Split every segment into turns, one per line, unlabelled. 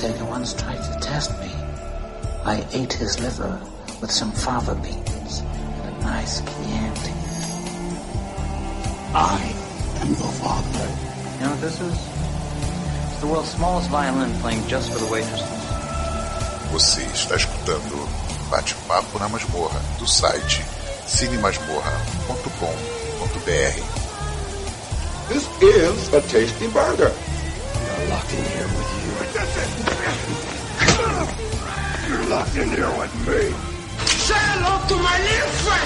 undertaker once tried to test me. I ate his liver with some fava beans and a nice Chianti.
I am your father.
You know what this is? It's the world's smallest violin playing just for the waitresses.
Você está escutando Bate-Papo na Masmorra, do site cinemasmorra.com.br.
This is a tasty burger.
You're locked in here with you.
You're locked in here with me.
Say hello to my little friend.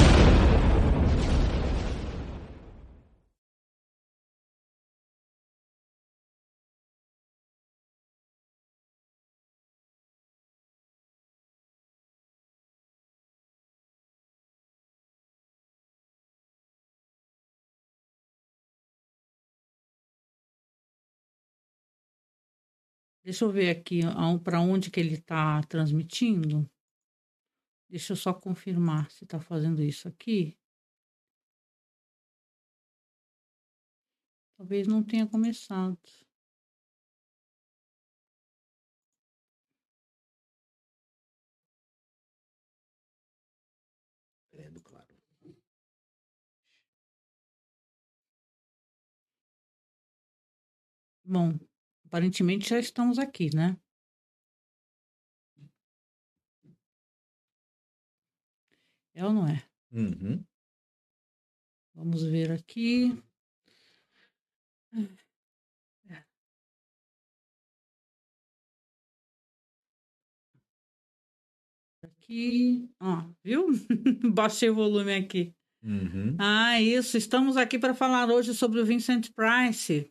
Deixa eu ver aqui para onde que ele está transmitindo. Deixa eu só confirmar se está fazendo isso aqui. Talvez não tenha começado.
Credo, claro.
Bom, aparentemente já estamos aqui, né? É ou não é?
Uhum.
Vamos ver aqui. Aqui, ó, viu? Baixei o volume aqui.
Uhum.
Ah, isso. Estamos aqui para falar hoje sobre o Vincent Price.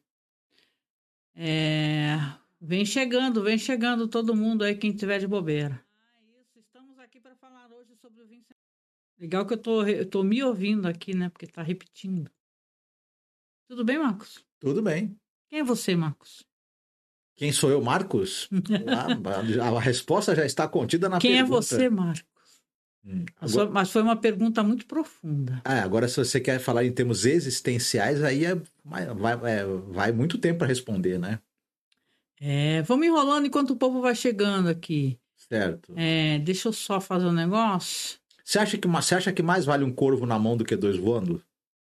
Vem chegando todo mundo aí, quem tiver de bobeira. Estamos aqui para falar hoje sobre o Vincent. Legal que eu tô me ouvindo aqui, né? Porque tá repetindo. Tudo bem, Marcos?
Tudo bem.
Quem é você, Marcos?
Quem sou eu, Marcos? A resposta já está contida na
Quem
pergunta.
é você, Marcos?
Agora...
Mas foi uma pergunta muito profunda.
Agora, se você quer falar em termos existenciais, aí vai muito tempo para responder, né?
Vamos enrolando enquanto o povo vai chegando aqui.
Certo.
Deixa eu só fazer um negócio.
Você acha que mais vale um corvo na mão do que dois voando?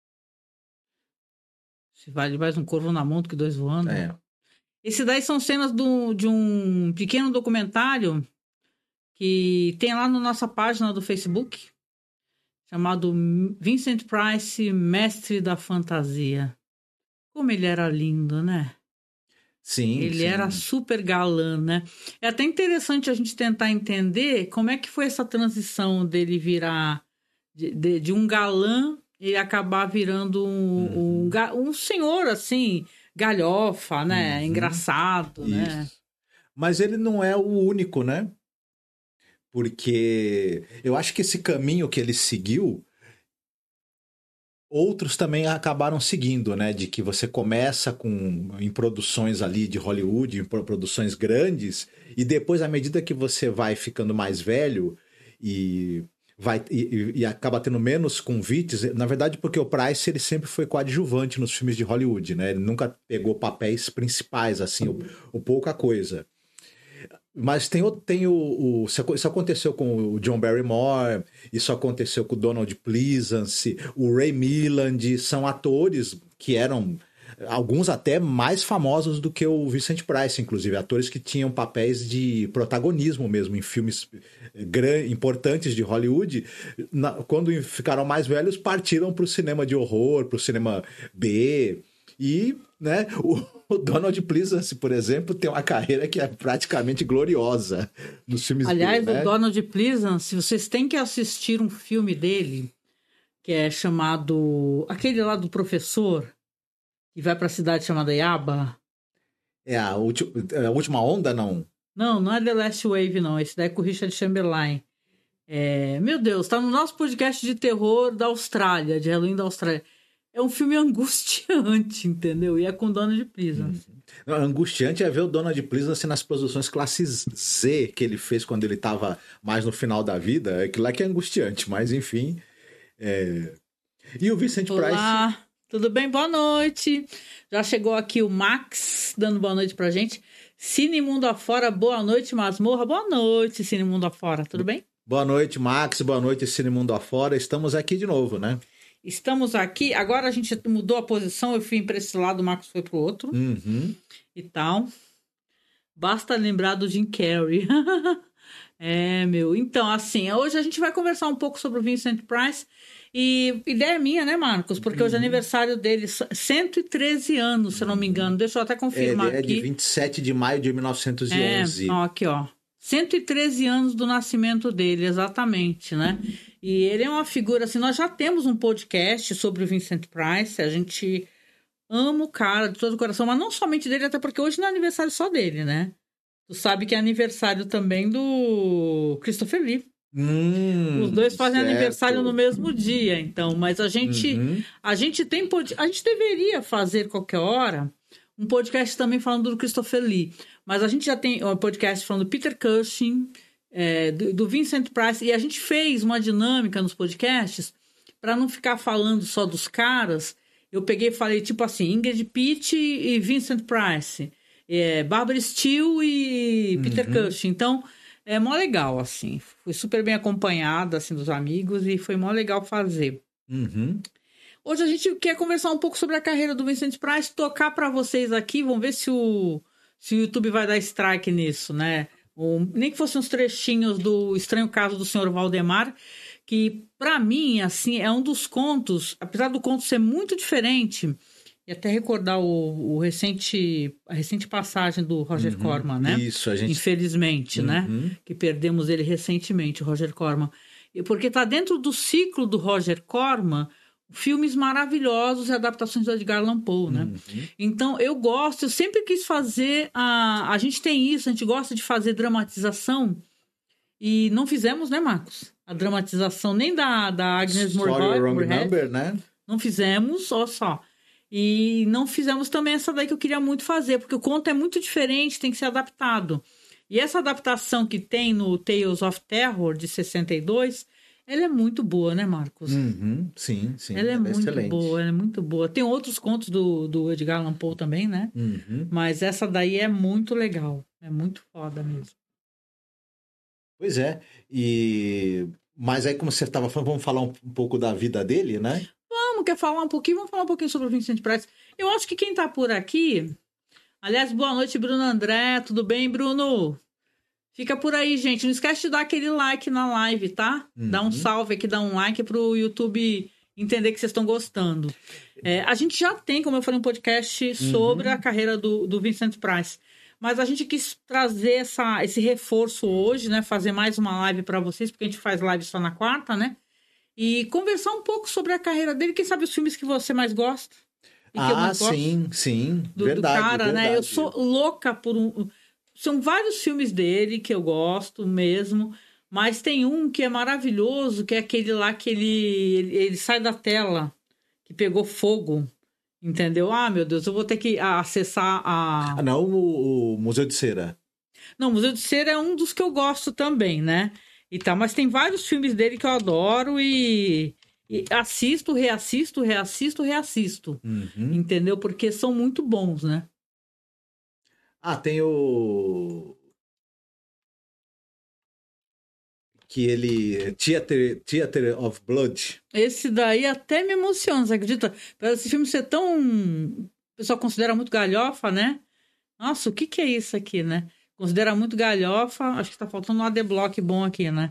Se vale mais um corvo na mão do que dois voando? Esse daí são cenas de um pequeno documentário que tem lá na nossa página do Facebook, chamado Vincent Price, Mestre da Fantasia. Como ele era lindo, né?
Sim,
ele
sim.
era super galã, né? É até interessante a gente tentar entender como é que foi essa transição dele virar de um galã e acabar virando um senhor, assim, galhofa, né? Engraçado,
Isso.
né?
Mas ele não é o único, né? Porque eu acho que esse caminho que ele seguiu, outros também acabaram seguindo, né? De que você começa em produções ali de Hollywood, em produções grandes, e depois, à medida que você vai ficando mais velho e acaba tendo menos convites, na verdade porque o Price ele sempre foi coadjuvante nos filmes de Hollywood, né? Ele nunca pegou papéis principais, assim, ou pouca coisa. Mas isso aconteceu com o John Barrymore, isso aconteceu com o Donald Pleasance, o Ray Milland, são atores que eram, alguns até mais famosos do que o Vincent Price, inclusive, atores que tinham papéis de protagonismo mesmo em filmes importantes de Hollywood. Quando ficaram mais velhos, partiram para o cinema de horror, para o cinema B, e, né, o Donald Pleasance, por exemplo, tem uma carreira que é praticamente gloriosa nos filmes
Aliás,
dele, né?
o Donald Pleasance, vocês têm que assistir um filme dele, que é chamado... Aquele lá do professor, que vai para a cidade chamada Yaba.
A Última Onda, não?
Não é The Last Wave, não. Esse daí é com o Richard Chamberlain. Meu Deus, tá no nosso podcast de terror da Austrália, de Halloween da Austrália. É um filme angustiante, entendeu? E é com Donald Pleasance.
Angustiante é ver o Donald Pleasance nas produções classe Z que ele fez quando ele estava mais no final da vida. Aquilo lá que é angustiante, mas enfim. E o Vincent Price...
Olá, tudo bem? Boa noite. Já chegou aqui o Max, dando boa noite pra gente. Cine Mundo Afora, boa noite, Masmorra. Boa noite, Cine Mundo Afora, tudo bem?
Boa noite, Max. Boa noite, Cine Mundo Afora. Estamos aqui de novo, né?
Estamos aqui. Agora a gente mudou a posição. Eu fui para esse lado, o Marcos foi para o outro. E tal. Basta lembrar do Jim Carrey. Então, assim, hoje a gente vai conversar um pouco sobre o Vincent Price. E ideia minha, né, Marcos? Porque hoje é aniversário dele, 113 anos, se eu não me engano. Deixa eu até confirmar aqui.
Ele é de 27 de maio de 1911.
Aqui, ó. 113 anos do nascimento dele, exatamente, né? E ele é uma figura, assim, nós já temos um podcast sobre o Vincent Price, a gente ama o cara de todo o coração, mas não somente dele, até porque hoje não é aniversário só dele, né? Tu sabe que é aniversário também do Christopher Lee. Os dois fazem aniversário no mesmo dia, então, mas a gente deveria fazer qualquer hora um podcast também falando do Christopher Lee, mas a gente já tem um podcast falando do Peter Cushing, do Vincent Price, e a gente fez uma dinâmica nos podcasts para não ficar falando só dos caras. Eu peguei e falei tipo assim, Ingrid Pitt e Vincent Price, Barbara Steele e Peter Cushing, então é mó legal, assim. Fui super bem acompanhada, assim, dos amigos e foi mó legal fazer. Hoje a gente quer conversar um pouco sobre a carreira do Vincent Price, tocar para vocês aqui. Vamos ver se o YouTube vai dar strike nisso, né? Nem que fossem uns trechinhos do Estranho Caso do Sr. Valdemar, que, para mim, assim, é um dos contos, apesar do conto ser muito diferente... E até recordar a recente passagem do Roger Corman, né?
Isso, a gente...
Infelizmente, né? Que perdemos ele recentemente, o Roger Corman. Porque está dentro do ciclo do Roger Corman filmes maravilhosos e adaptações do Edgar Allan Poe, né? Então, eu sempre quis fazer... A gente tem isso, a gente gosta de fazer dramatização e não fizemos, né, Marcos? A dramatização nem da Agnes Moorehead,
né?
Não fizemos, olha só. E não fizemos também essa daí que eu queria muito fazer, porque o conto é muito diferente, tem que ser adaptado. E essa adaptação que tem no Tales of Terror, de 62, ela é muito boa, né, Marcos?
Sim.
Ela é muito
excelente.
boa, ela é muito boa. Tem outros contos do Edgar Allan Poe também, né? Mas essa daí é muito legal. É muito foda mesmo.
Pois é. Mas aí, como você estava falando, vamos falar um pouco da vida dele, né?
Quer falar um pouquinho? Vamos falar um pouquinho sobre o Vincent Price. Eu acho que quem tá por aqui... Aliás, boa noite, Bruno André. Tudo bem, Bruno? Fica por aí, gente. Não esquece de dar aquele like na live, tá? Dá um salve aqui, dá um like pro YouTube entender que vocês estão gostando. A gente já tem, como eu falei, um podcast sobre a carreira do Vincent Price. Mas a gente quis trazer esse reforço hoje, né? Fazer mais uma live para vocês, porque a gente faz live só na quarta, né? E conversar um pouco sobre a carreira dele. Quem sabe os filmes que você mais gosta? E que eu mais gosto
sim.
Do cara, né? Eu sou louca por São vários filmes dele que eu gosto mesmo. Mas tem um que é maravilhoso, que é aquele lá que ele sai da tela, que pegou fogo. Entendeu? Meu Deus, eu vou ter que acessar
não, o Museu de Cera.
Não, o Museu de Cera é um dos que eu gosto também, né? E tá, mas tem vários filmes dele que eu adoro e assisto, reassisto. Entendeu? Porque são muito bons, né?
Tem o... Que ele... Theater of Blood.
Esse daí até me emociona, você acredita? Para esse filme ser tão... O pessoal considera muito galhofa, né? Nossa, o que é isso aqui, né? Considera muito galhofa, acho que tá faltando um AD-Block bom aqui, né?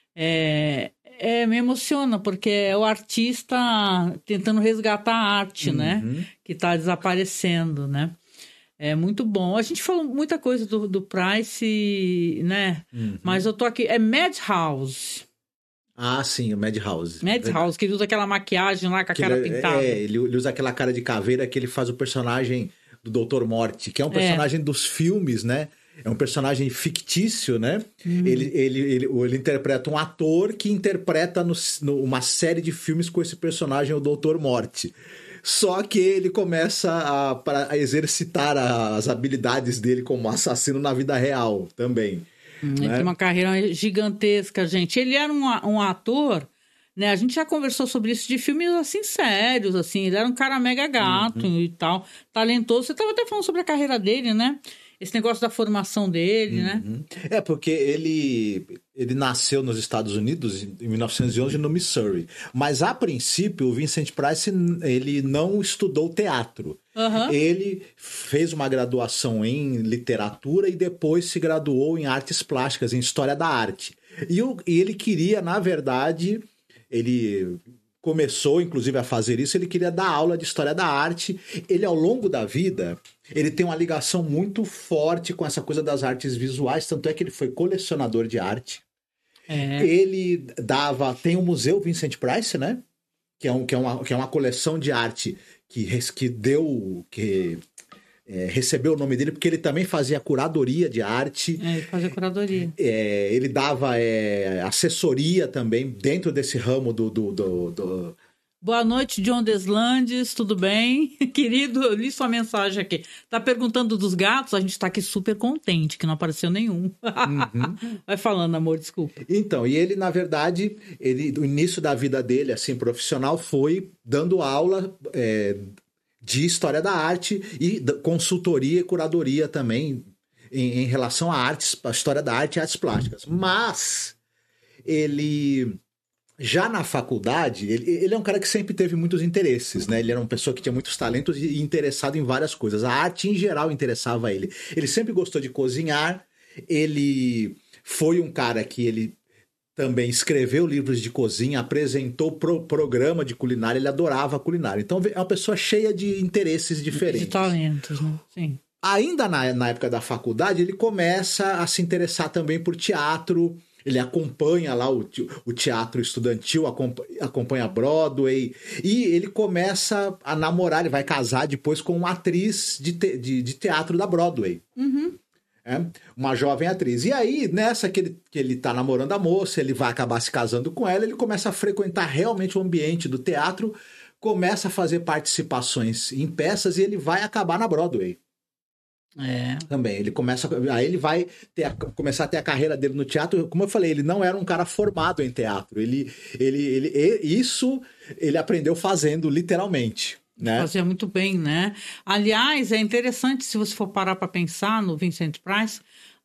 Me emociona, porque é o artista tentando resgatar a arte, né? Que tá desaparecendo, né? É muito bom. A gente falou muita coisa do Price, né? Mas eu tô aqui... É Madhouse.
Sim, o Madhouse.
Madhouse, que ele usa aquela maquiagem lá com a cara pintada.
Ele usa aquela cara de caveira que ele faz o personagem do Dr. Morte, que é um personagem dos filmes, né? É um personagem fictício, né? Ele interpreta um ator que interpreta uma série de filmes com esse personagem, o Dr. Morte. Só que ele começa a exercitar as habilidades dele como assassino na vida real também.
Ele tem uma carreira gigantesca, gente. Ele era um ator, né? A gente já conversou sobre isso, de filmes assim sérios, assim. Ele era um cara mega gato e tal, talentoso. Você estava até falando sobre a carreira dele, né? esse negócio da formação dele, né?
É, porque ele nasceu nos Estados Unidos em 1911 no Missouri. Mas, a princípio, o Vincent Price, ele não estudou teatro. Ele fez uma graduação em literatura e depois se graduou em artes plásticas, em história da arte. E ele queria, na verdade, ele começou, inclusive, a fazer isso, ele queria dar aula de história da arte. Ele, ao longo da vida, ele tem uma ligação muito forte com essa coisa das artes visuais, tanto é que ele foi colecionador de arte. Ele tem o Museu Vincent Price, né? Que é uma coleção de arte que recebeu o nome dele porque ele também fazia curadoria de arte.
Ele fazia curadoria.
Ele dava assessoria também dentro desse ramo do...
Boa noite, John Deslandes, tudo bem? Querido, eu li sua mensagem aqui. Tá perguntando dos gatos? A gente tá aqui super contente, que não apareceu nenhum. Vai falando, amor, desculpa.
Então, e ele, na verdade, o início da vida dele, assim, profissional, foi dando aula de história da arte e consultoria e curadoria também em relação à história da arte e artes plásticas. Mas ele... Já na faculdade, ele é um cara que sempre teve muitos interesses, né? Ele era uma pessoa que tinha muitos talentos e interessado em várias coisas. A arte, em geral, interessava ele. Ele sempre gostou de cozinhar. Ele foi um cara que ele também escreveu livros de cozinha, apresentou programa de culinária, ele adorava culinária. Então, é uma pessoa cheia de interesses diferentes.
De talentos, né? Sim.
Ainda na época da faculdade, ele começa a se interessar também por teatro. Ele acompanha lá o teatro estudantil, acompanha Broadway, e ele começa a namorar, ele vai casar depois com uma atriz de teatro da Broadway. Uma jovem atriz. E aí, nessa que ele tá namorando a moça, ele vai acabar se casando com ela, ele começa a frequentar realmente o ambiente do teatro, começa a fazer participações em peças e ele vai acabar na Broadway. Também, aí ele vai começar a ter a carreira dele no teatro. Como eu falei, ele não era um cara formado em teatro. Isso ele aprendeu fazendo, literalmente, né?
Fazia muito bem, né? Aliás, é interessante, se você for parar para pensar no Vincent Price,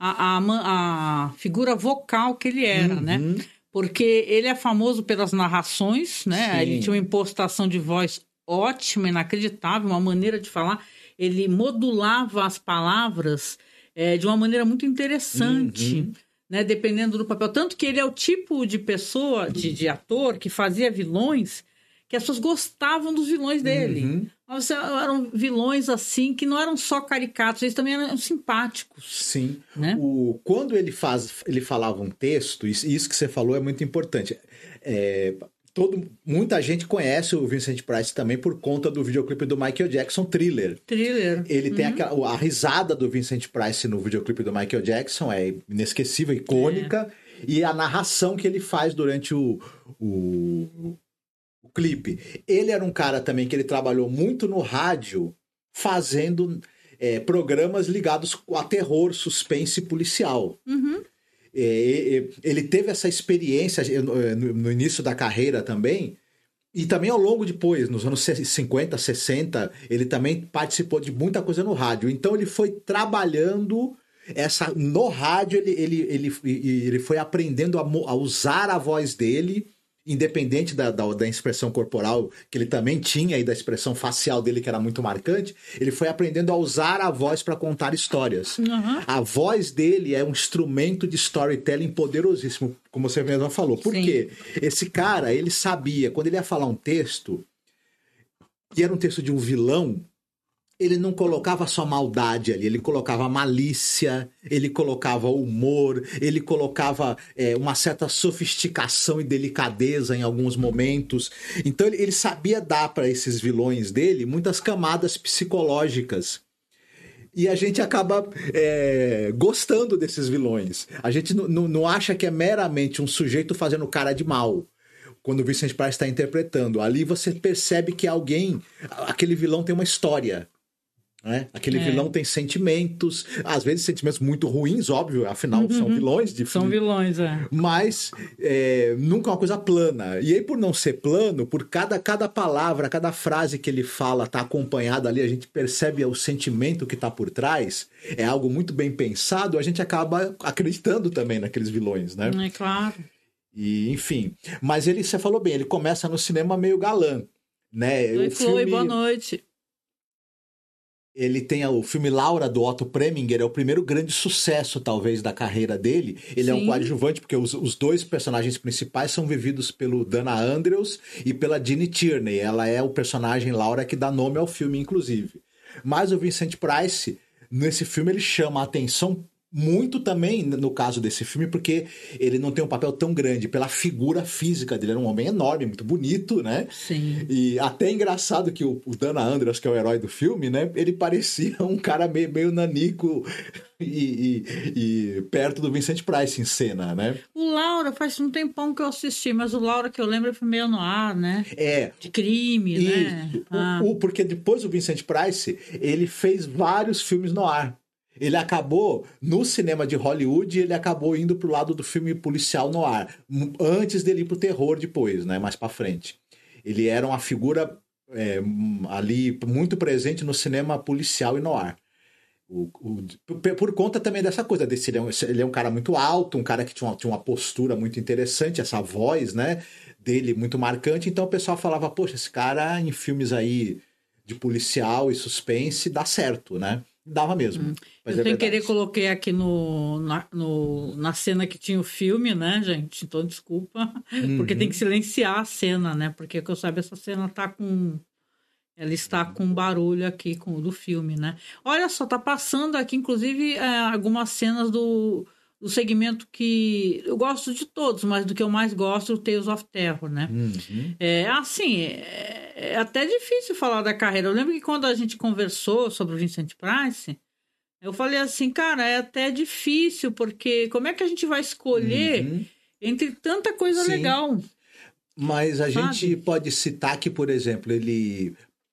a figura vocal que ele era, né? Porque ele é famoso pelas narrações, né?
Sim.
Ele tinha uma impostação de voz ótima, inacreditável, uma maneira de falar. Ele modulava as palavras de uma maneira muito interessante, né? Dependendo do papel. Tanto que ele é o tipo de pessoa, de ator, que fazia vilões, que as pessoas gostavam dos vilões dele. Mas eram vilões, assim, que não eram só caricatos, eles também eram simpáticos.
Sim.
Né?
Quando ele falava um texto, isso que você falou é muito importante. Muita gente conhece o Vincent Price também por conta do videoclipe do Michael Jackson, Thriller.
Ele
tem a risada do Vincent Price no videoclipe do Michael Jackson é inesquecível, icônica, e a narração que ele faz durante o clipe. Ele era um cara também que ele trabalhou muito no rádio, fazendo programas ligados a terror, suspense policial. Ele teve essa experiência no início da carreira também, e também ao longo depois, nos anos 50, 60, ele também participou de muita coisa no rádio. Então ele foi trabalhando no rádio, ele foi aprendendo a usar a voz dele, independente da expressão corporal que ele também tinha e da expressão facial dele, que era muito marcante. Ele foi aprendendo a usar a voz para contar histórias. A voz dele é um instrumento de storytelling poderosíssimo, como você mesmo falou. Por quê? Esse cara, ele sabia, quando ele ia falar um texto, que era um texto de um vilão, ele não colocava só maldade ali, ele colocava malícia, ele colocava humor, ele colocava uma certa sofisticação e delicadeza em alguns momentos. Então ele sabia dar para esses vilões dele muitas camadas psicológicas. E a gente acaba gostando desses vilões. A gente não acha que é meramente um sujeito fazendo cara de mal. Quando o Vincent Price está interpretando, ali você percebe que aquele vilão tem uma história. Aquele vilão tem sentimentos, às vezes sentimentos muito ruins, óbvio, afinal são vilões de
São vilões,
mas nunca é uma coisa plana. E aí, por não ser plano, por cada palavra, cada frase que ele fala tá acompanhada ali, a gente percebe o sentimento que tá por trás, é algo muito bem pensado, a gente acaba acreditando também naqueles vilões, né?
É claro.
E, enfim, mas você falou bem, ele começa no cinema meio galã, né?
Oi, Chloe, boa noite.
Ele tem o filme Laura, do Otto Preminger, é o primeiro grande sucesso, talvez, da carreira dele. Ele é um coadjuvante, porque os dois personagens principais são vividos pelo Dana Andrews e pela Jeannie Tierney. Ela é o personagem Laura que dá nome ao filme, inclusive. Mas o Vincent Price, nesse filme, ele chama a atenção muito também, no caso desse filme, porque ele não tem um papel tão grande pela figura física dele. Era um homem enorme, muito bonito, né?
Sim.
E até engraçado que o Dana Andrews, que é o herói do filme, né? Ele parecia um cara meio nanico e perto do Vincent Price em cena, né?
O Laura, faz um tempão que eu assisti, mas o Laura que eu lembro foi meio noir, né? De crime, né?
Porque depois o Vincent Price, ele fez vários filmes noir. Ele acabou, no cinema de Hollywood, ele acabou indo pro lado do filme policial noir, antes dele ir pro terror depois, né, mais pra frente. Ele era uma figura ali muito presente no cinema policial e noir. Por conta também dessa coisa, ele é um cara muito alto, um cara que tinha uma postura muito interessante, essa voz, né, dele muito marcante, então o pessoal falava, poxa, esse cara em filmes aí de policial e suspense dá certo, né? Dava mesmo.
Eu sem querer coloquei aqui na cena que tinha o filme, né, gente? Então, desculpa. Porque tem que silenciar a cena, né? Porque, que eu saiba, essa cena tá com... Ela está com barulho aqui do filme, né? Olha só, tá passando aqui, inclusive, algumas cenas do segmento que... Eu gosto de todos, mas do que eu mais gosto é o Tales of Terror, né? É até difícil falar da carreira. Eu lembro que quando a gente conversou sobre o Vincent Price, eu falei assim, cara, é até difícil, porque como é que a gente vai escolher entre tanta coisa legal?
Mas a gente pode citar que, por exemplo, ele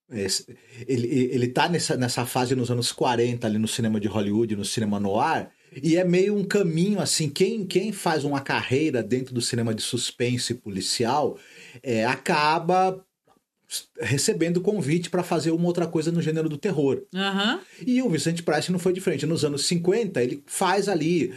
tá nessa fase nos anos 40, ali no cinema de Hollywood, no cinema noir, e é meio um caminho, assim, quem faz uma carreira dentro do cinema de suspense policial acaba recebendo convite para fazer uma outra coisa no gênero do terror. E o Vincent Price não foi diferente. Nos anos 50, ele faz ali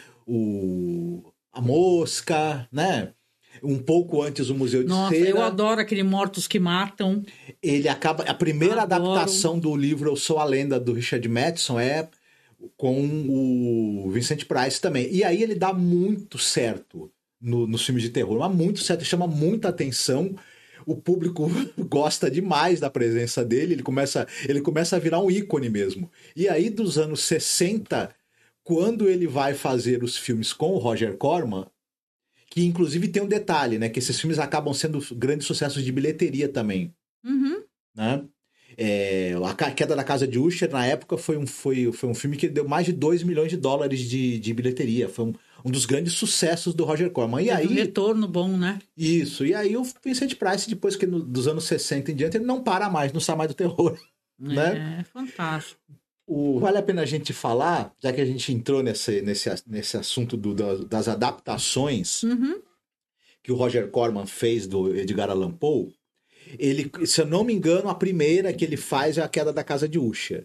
a Mosca, né? Um pouco antes o Museu de
Nossa,
Cera.
Eu adoro aquele Mortos que Matam.
Ele acaba... A primeira adaptação do livro Eu Sou a Lenda, do Richard Matheson, é com o Vincent Price também. E aí ele dá muito certo nos filmes de terror. Mas muito certo, chama muita atenção. O público gosta demais da presença dele, ele começa a virar um ícone mesmo. E aí, dos anos 60, quando ele vai fazer os filmes com o Roger Corman, que inclusive tem um detalhe, né? Que esses filmes acabam sendo grandes sucessos de bilheteria também. Né? A Queda da Casa de Usher, na época, foi um filme que deu mais de $2 milhões de bilheteria. Foi um dos grandes sucessos do Roger Corman. E aí,
um retorno bom, né?
Isso. E aí o Vincent Price, depois que dos anos 60 em diante, ele não para mais, não sai mais do terror. Né?
É fantástico.
Vale a pena a gente falar, já que a gente entrou nesse assunto das adaptações que o Roger Corman fez do Edgar Allan Poe. Ele, se eu não me engano, a primeira que ele faz é A Queda da Casa de Usher.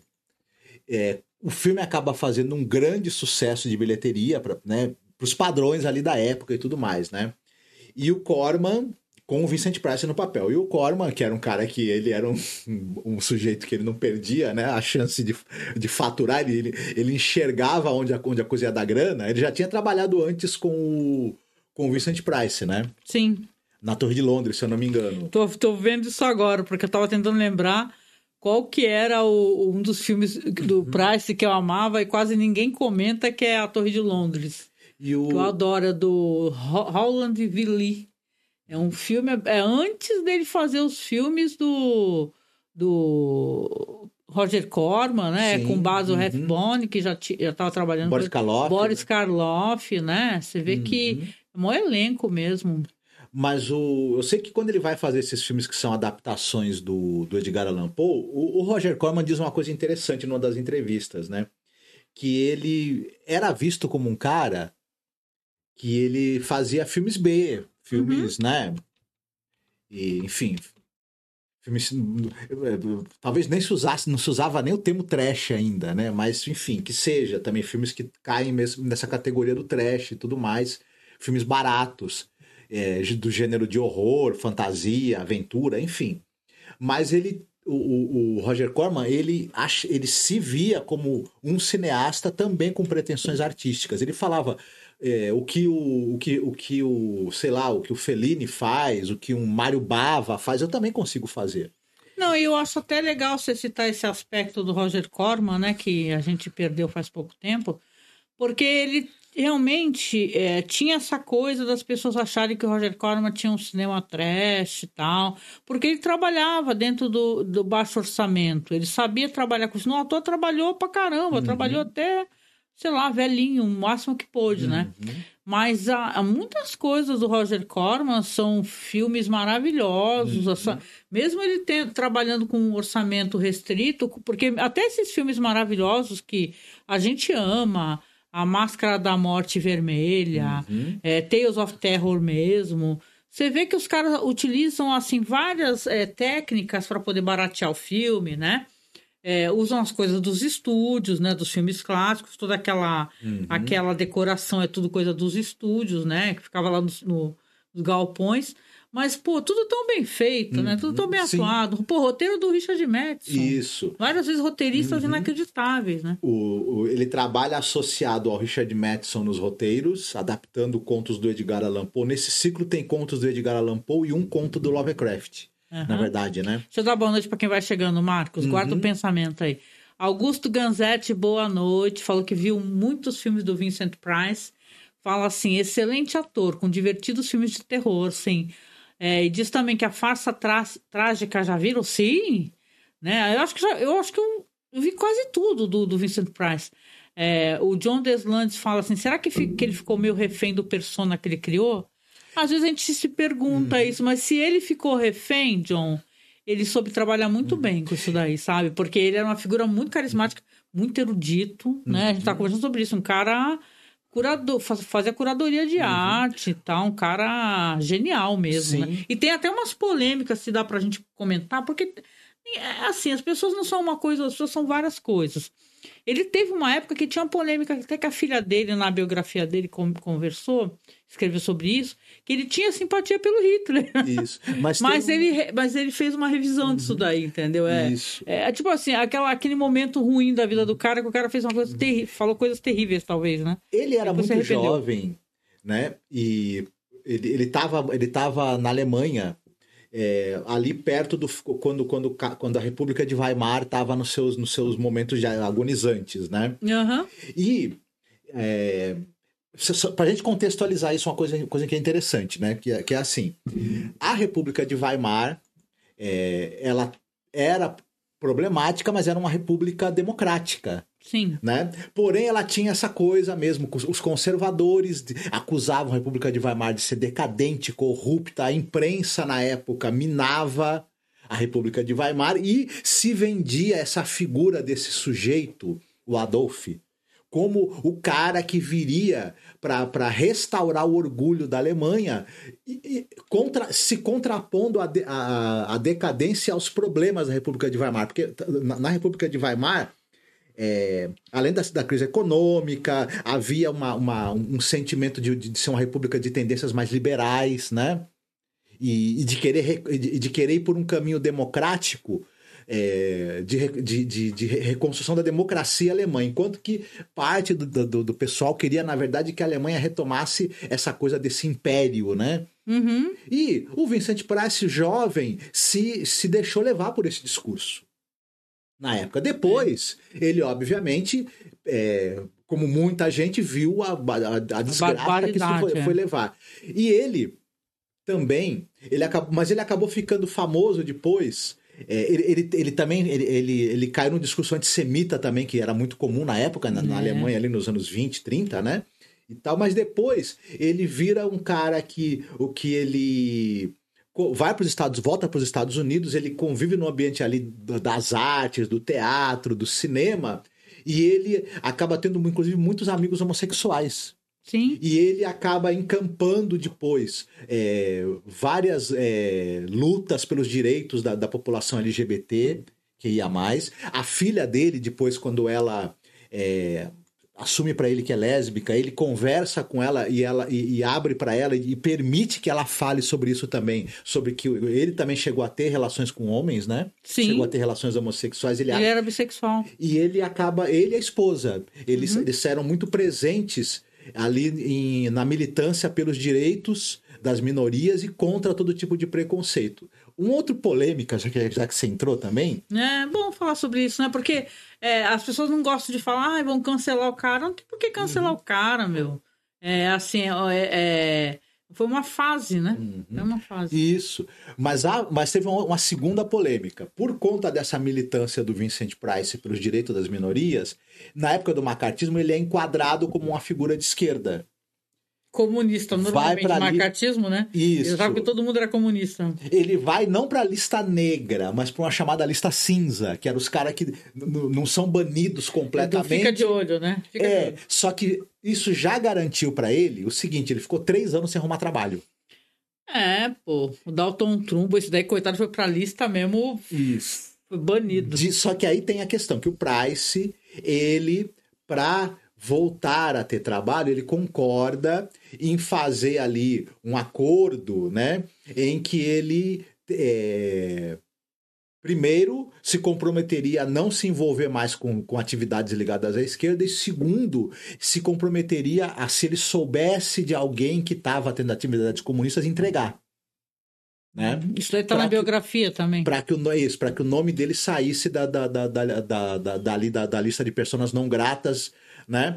O filme acaba fazendo um grande sucesso de bilheteria, né, para os padrões ali da época e tudo mais, né? E o Corman com o Vincent Price no papel. E o Corman, que era um cara que ele era um sujeito que ele não perdia, né, a chance de faturar, ele enxergava onde a coisa ia dar grana. Ele já tinha trabalhado antes com o Vincent Price, né?
Sim.
Na Torre de Londres, se eu não me engano.
Tô vendo isso agora, porque eu tava tentando lembrar qual que era um dos filmes do Price que eu amava e quase ninguém comenta, que é A Torre de Londres. Que eu adoro, é do Howland V. Lee. É um filme... antes dele fazer os filmes do Roger Corman, né? Sim, com Basil Rathbone, que já estava trabalhando...
Boris Karloff.
Boris Karloff, né? Você vê que é um elenco mesmo.
Mas eu sei que quando ele vai fazer esses filmes que são adaptações do Edgar Allan Poe, o Roger Corman diz uma coisa interessante numa das entrevistas, né? Que ele era visto como um cara que ele fazia filmes B, filmes, né? E, enfim, filmes, talvez nem não se usava nem o termo trash ainda, né? Mas, enfim, que seja também filmes que caem mesmo nessa categoria do trash e tudo mais, filmes baratos, do gênero de horror, fantasia, aventura, enfim. Mas o Roger Corman, ele se via como um cineasta também com pretensões artísticas. Ele falava o que o Fellini faz, o que um Mário Bava faz, eu também consigo fazer.
Não, eu acho até legal você citar esse aspecto do Roger Corman, né, que a gente perdeu faz pouco tempo, porque ele realmente tinha essa coisa das pessoas acharem que o Roger Corman tinha um cinema trash e tal, porque ele trabalhava dentro do baixo orçamento, ele sabia trabalhar com isso. No ator trabalhou pra caramba, trabalhou até, sei lá, velhinho, o máximo que pôde, né? Mas há muitas coisas do Roger Corman são filmes maravilhosos, mesmo ele trabalhando com um orçamento restrito, porque até esses filmes maravilhosos que a gente ama, A Máscara da Morte Vermelha, Tales of Terror mesmo. Você vê que os caras utilizam assim, várias técnicas para poder baratear o filme, né? Usam as coisas dos estúdios, né? Dos filmes clássicos, toda aquela decoração é tudo coisa dos estúdios, né? Que ficava lá nos galpões. Mas, pô, tudo tão bem feito, né? Tudo tão bem atuado. Pô, roteiro do Richard Matheson.
Isso.
Várias vezes roteiristas inacreditáveis, né?
Ele trabalha associado ao Richard Matheson nos roteiros, adaptando contos do Edgar Allan Poe. Nesse ciclo tem contos do Edgar Allan Poe e um conto do Lovecraft, na verdade, né?
Deixa eu dar boa noite para quem vai chegando, Marcos. Guarda o pensamento aí. Augusto Ganzetti, boa noite. Falou que viu muitos filmes do Vincent Price. Fala assim, excelente ator, com divertidos filmes de terror, sim. E diz também que a farsa trágica já viram? Sim, né? Eu acho que eu vi quase tudo do Vincent Price. O John Deslandes fala assim, será que ele ficou meio refém do persona que ele criou? Às vezes a gente se pergunta isso, mas se ele ficou refém, John, ele soube trabalhar muito bem com isso daí, sabe? Porque ele era uma figura muito carismática, muito erudito, né? A gente tá conversando sobre isso, um cara... fazia curadoria de arte e tal, um cara genial mesmo, né? E tem até umas polêmicas, se dá pra gente comentar, porque, assim, as pessoas não são uma coisa, as pessoas são várias coisas. Ele teve uma época que tinha uma polêmica, até que a filha dele, na biografia dele, escreveu sobre isso, que ele tinha simpatia pelo Hitler.
Isso.
Mas ele fez uma revisão disso daí, entendeu?
Isso.
Tipo assim, aquele momento ruim da vida do cara, que o cara fez uma coisa terrível, falou coisas terríveis, talvez, né?
Ele era muito jovem, né? E ele tava na Alemanha, ali perto quando a República de Weimar estava nos seus momentos de agonizantes, né? E para a gente contextualizar isso, uma coisa que é interessante, né? Que é assim, a República de Weimar, ela era problemática, mas era uma república democrática.
Sim.
Né? Porém, ela tinha essa coisa mesmo, os conservadores acusavam a República de Weimar de ser decadente, corrupta, a imprensa na época minava a República de Weimar e se vendia essa figura desse sujeito, o Adolf, como o cara que viria para restaurar o orgulho da Alemanha, se contrapondo à decadência, aos problemas da República de Weimar. Porque na República de Weimar, além da crise econômica, havia um sentimento de ser uma república de tendências mais liberais, né? E de querer ir por um caminho democrático, de reconstrução da democracia alemã, enquanto que parte do pessoal queria, na verdade, que a Alemanha retomasse essa coisa desse império, né? E o Vincent Price, jovem, se deixou levar por esse discurso na época. Depois, ele, obviamente, como muita gente, viu a desgraça que isso foi levar. E ele também, mas ele acabou ficando famoso depois. Ele também caiu num discurso antissemita também, que era muito comum na época, na Alemanha, ali nos anos 20, 30, né? e tal, mas depois ele vira um cara que ele vai para os volta para os Estados Unidos, ele convive no ambiente ali das artes, do teatro, do cinema, e ele acaba tendo, inclusive, muitos amigos homossexuais.
Sim.
E ele acaba encampando depois várias lutas pelos direitos da população LGBT, que ia mais. A filha dele, depois, quando ela assume para ele que é lésbica, ele conversa com ela e abre para ela e permite que ela fale sobre isso também, sobre que ele também chegou a ter relações com homens, né?
Sim.
Chegou a ter relações homossexuais. Ele
era bissexual.
E ele e a esposa, eles eram muito presentes ali na militância pelos direitos das minorias e contra todo tipo de preconceito. Uma outra polêmica, já que você entrou também... É
bom falar sobre isso, né? Porque as pessoas não gostam de falar, vão cancelar o cara. Não tem por que cancelar o cara, meu. Foi uma fase, né? Foi uma fase.
Isso. Mas teve uma segunda polêmica. Por conta dessa militância do Vincent Price pelos direitos das minorias, na época do macartismo, ele é enquadrado como uma figura de esquerda.
Comunista, normalmente, macartismo, né?
Isso.
Eu sabia que todo mundo era comunista.
Ele vai não para a lista negra, mas para uma chamada lista cinza, que eram os caras que não são banidos completamente.
Fica de olho, né? De olho.
Só que isso já garantiu para ele o seguinte, ele ficou 3 anos sem arrumar trabalho.
O Dalton Trumbo, esse daí, coitado, foi pra lista mesmo.
Isso.
Foi banido.
Só que aí tem a questão, que o Price, ele, pra voltar a ter trabalho, ele concorda em fazer ali um acordo, né, em que ele primeiro se comprometeria a não se envolver mais com atividades ligadas à esquerda e segundo, se comprometeria a, se ele soubesse de alguém que estava tendo atividades comunistas, entregar. Né?
Isso aí tá na biografia também.
Para que o nome dele saísse da lista de pessoas não gratas, né?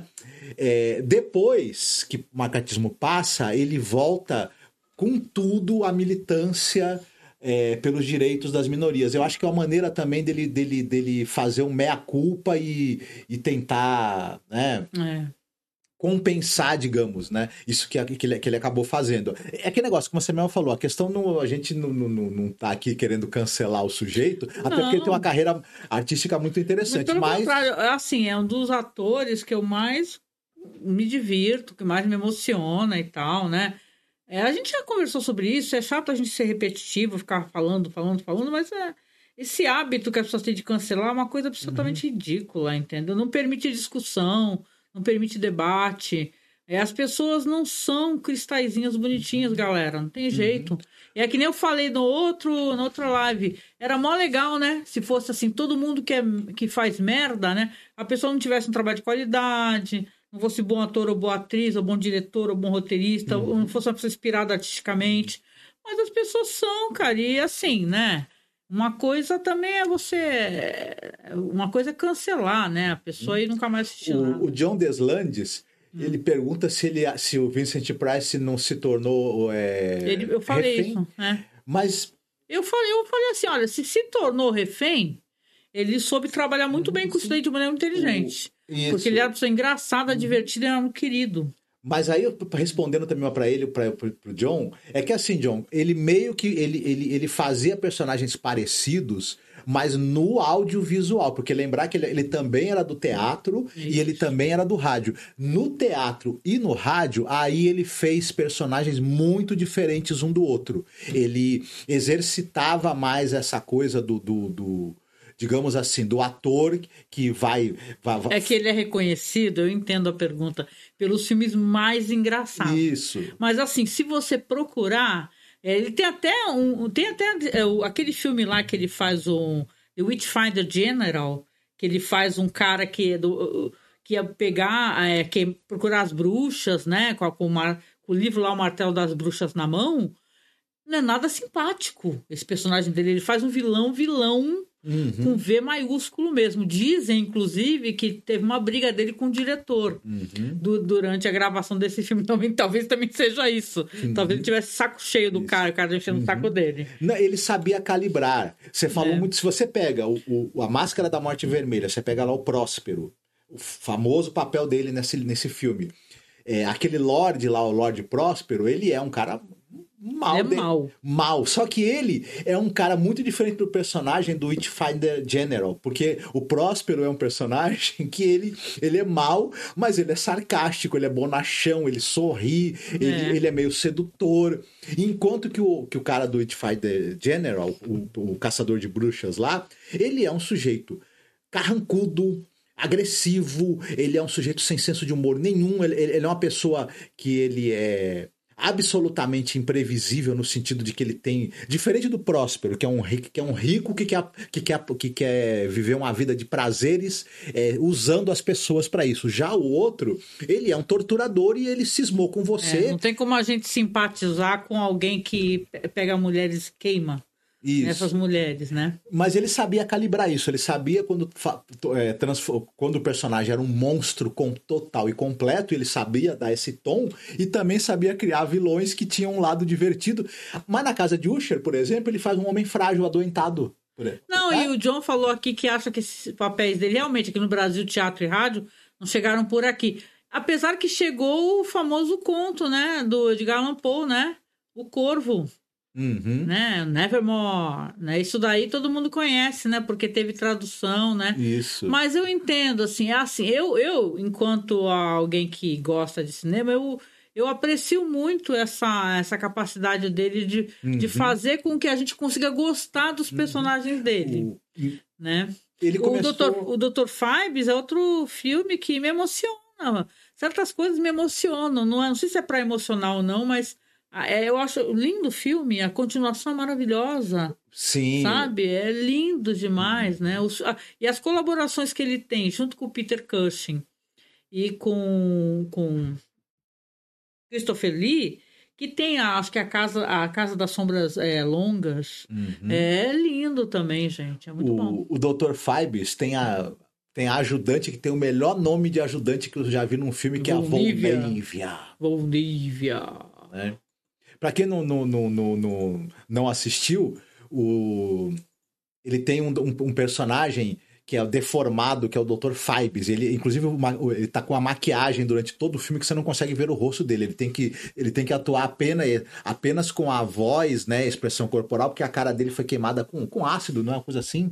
Depois que o macartismo passa, ele volta com tudo à militância pelos direitos das minorias. Eu acho que é uma maneira também dele fazer um meia-culpa e tentar, né? Compensar, digamos, né? Isso que ele acabou fazendo. É aquele negócio, como você mesmo falou, a questão a gente não tá aqui querendo cancelar o sujeito, até porque ele tem uma carreira artística muito interessante.
Pelo contrário, assim, é um dos atores que eu mais me divirto, que mais me emociona e tal, né? A gente já conversou sobre isso, é chato a gente ser repetitivo, ficar falando, mas esse hábito que as pessoas têm de cancelar é uma coisa absolutamente ridícula, entendeu? Não permite discussão, não permite debate. As pessoas não são cristalzinhas bonitinhas, galera. Não tem jeito. É que nem eu falei na outra live. Era mó legal, né? Se fosse assim, todo mundo que faz merda, né? A pessoa não tivesse um trabalho de qualidade, não fosse bom ator ou boa atriz, ou bom diretor, ou bom roteirista, ou não fosse uma pessoa inspirada artisticamente. Mas as pessoas são, cara. E assim, né? Uma coisa também uma coisa é cancelar, né? A pessoa aí nunca mais assistiu nada.
O John Deslandes, ele pergunta se o Vincent Price não se tornou
eu falei
refém.
Isso, né?
Mas...
Eu falei assim, olha, se tornou refém, ele soube trabalhar muito bem com isso daí de maneira inteligente. Porque ele era uma pessoa engraçada, divertida e era um querido.
Mas aí, respondendo também pro John, é que assim, John, ele meio que ele fazia personagens parecidos, mas no audiovisual, porque lembrar que ele também era do teatro e ele também era do rádio. No teatro e no rádio, aí ele fez personagens muito diferentes um do outro. Ele exercitava mais essa coisa digamos assim, do ator que vai...
É que ele é reconhecido, eu entendo a pergunta, pelos filmes mais engraçados.
Isso.
Mas assim, se você procurar, ele tem até aquele filme lá que ele faz o The Witchfinder General, que ele faz um cara que ia pegar, que ia procurar as bruxas, né, com o livro lá, O Martelo das Bruxas na mão. Não é nada simpático esse personagem dele. Ele faz um vilão com V maiúsculo mesmo. Dizem, inclusive, que teve uma briga dele com o diretor durante a gravação desse filme. Talvez também seja isso. Talvez ele tivesse saco cheio do cara, o cara enchendo o saco dele.
Não, ele sabia calibrar. Você falou muito... Se você pega a Máscara da Morte Vermelha, você pega lá o Próspero, o famoso papel dele nesse filme. aquele Lorde lá, o Lorde Próspero, ele é um cara mal.
Ele é
mal. Só que ele é um cara muito diferente do personagem do Witchfinder General, porque o Próspero é um personagem que ele é mal, mas ele é sarcástico, ele é bonachão, ele sorri, ele é meio sedutor. Enquanto que o cara do Witchfinder General, o caçador de bruxas lá, ele é um sujeito carrancudo, agressivo, ele é um sujeito sem senso de humor nenhum, ele é uma pessoa que ele é absolutamente imprevisível no sentido de que ele tem, diferente do Próspero, que é um rico que quer viver uma vida de prazeres usando as pessoas para isso. Já o outro, ele é um torturador e ele cismou com você.
Não tem como a gente simpatizar com alguém que pega mulheres e queima. Isso. Essas mulheres, né?
Mas ele sabia calibrar isso. Ele sabia quando o personagem era um monstro total e completo, ele sabia dar esse tom e também sabia criar vilões que tinham um lado divertido. Mas na Casa de Usher, por exemplo, ele faz um homem frágil, adoentado.
Não, e o John falou aqui que acha que esses papéis dele, realmente, aqui no Brasil, teatro e rádio, não chegaram por aqui. Apesar que chegou o famoso conto, né? Do Edgar Allan Poe, né? O Corvo. Né? Nevermore, né? Isso daí todo mundo conhece, né? Porque teve tradução, né?
Isso.
Mas eu entendo, assim, eu enquanto alguém que gosta de cinema, eu aprecio muito essa capacidade dele de fazer com que a gente consiga gostar dos personagens dele, né?
Ele começou...
O Dr. Phibes é outro filme que me emociona. Certas coisas me emocionam, não sei se é para emocionar ou não, mas eu acho lindo o filme, a continuação é maravilhosa.
Sim.
Sabe? É lindo demais, né? E as colaborações que ele tem, junto com o Peter Cushing e com Christopher Lee, que tem, acho que a Casa das Sombras Longas. É lindo também, gente. É muito bom.
O Dr. Phibes tem a ajudante que tem o melhor nome de ajudante que eu já vi num filme, que
Volnívia.
é a Volnívia.
Volnívia.
Pra quem não assistiu, ele tem um personagem que é deformado, que é o Dr. Phibes. Ele, inclusive, ele tá com a maquiagem durante todo o filme que você não consegue ver o rosto dele. Ele tem que atuar apenas com a voz, né, a expressão corporal, porque a cara dele foi queimada com ácido, não é uma coisa assim?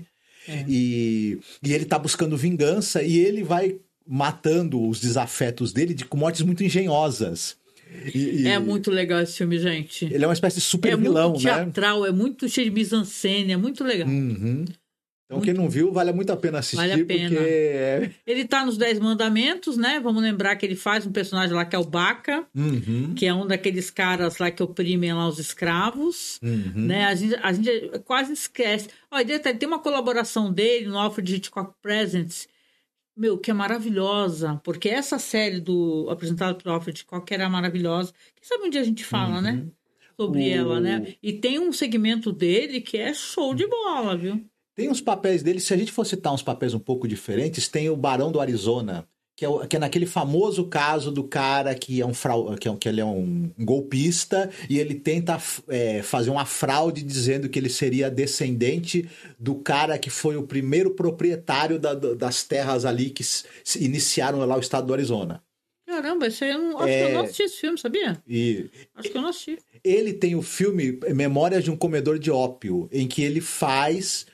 E ele tá buscando vingança e ele vai matando os desafetos dele com mortes muito engenhosas.
É muito legal esse filme, gente.
Ele é uma espécie de super vilão,
muito teatral, é muito cheio de mise-en-scène, é muito legal.
Então, quem não viu, vale muito a pena assistir.
Vale a pena.
Porque
ele tá nos 10 Mandamentos, né? Vamos lembrar que ele faz um personagem lá que é o Baca, que é um daqueles caras lá que oprimem lá os escravos, né? A gente quase esquece. Olha, tem uma colaboração dele no Alfred Hitchcock Presents, que é maravilhosa, porque essa série apresentada por Alfred Hitchcock era maravilhosa. Quem sabe um dia a gente fala, né? Sobre ela, né? E tem um segmento dele que é show de bola, viu?
Tem uns papéis dele, se a gente for citar uns papéis um pouco diferentes, tem o Barão do Arizona, que é naquele famoso caso do cara que ele é um golpista e ele tenta fazer uma fraude dizendo que ele seria descendente do cara que foi o primeiro proprietário das terras ali que iniciaram lá o estado do Arizona.
Caramba, acho que eu não assisti esse filme, sabia? Acho que eu não assisti.
Ele tem o filme Memórias de um Comedor de Ópio, em que ele faz...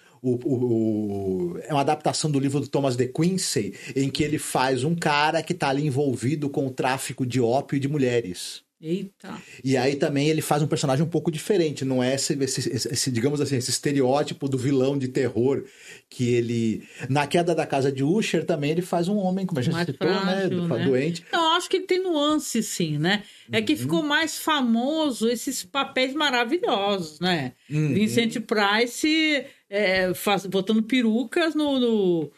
é uma adaptação do livro do Thomas de Quincey, em que ele faz um cara que está ali envolvido com o tráfico de ópio e de mulheres.
Eita.
E aí também ele faz um personagem um pouco diferente, não é esse digamos assim, esse estereótipo do vilão de terror que ele... Na Queda da Casa de Usher também ele faz um homem, como a gente citou,
frágil,
né? Doente.
Não, acho que ele tem nuances, sim, né? É que ficou mais famoso esses papéis maravilhosos, né? Vincent Price botando perucas no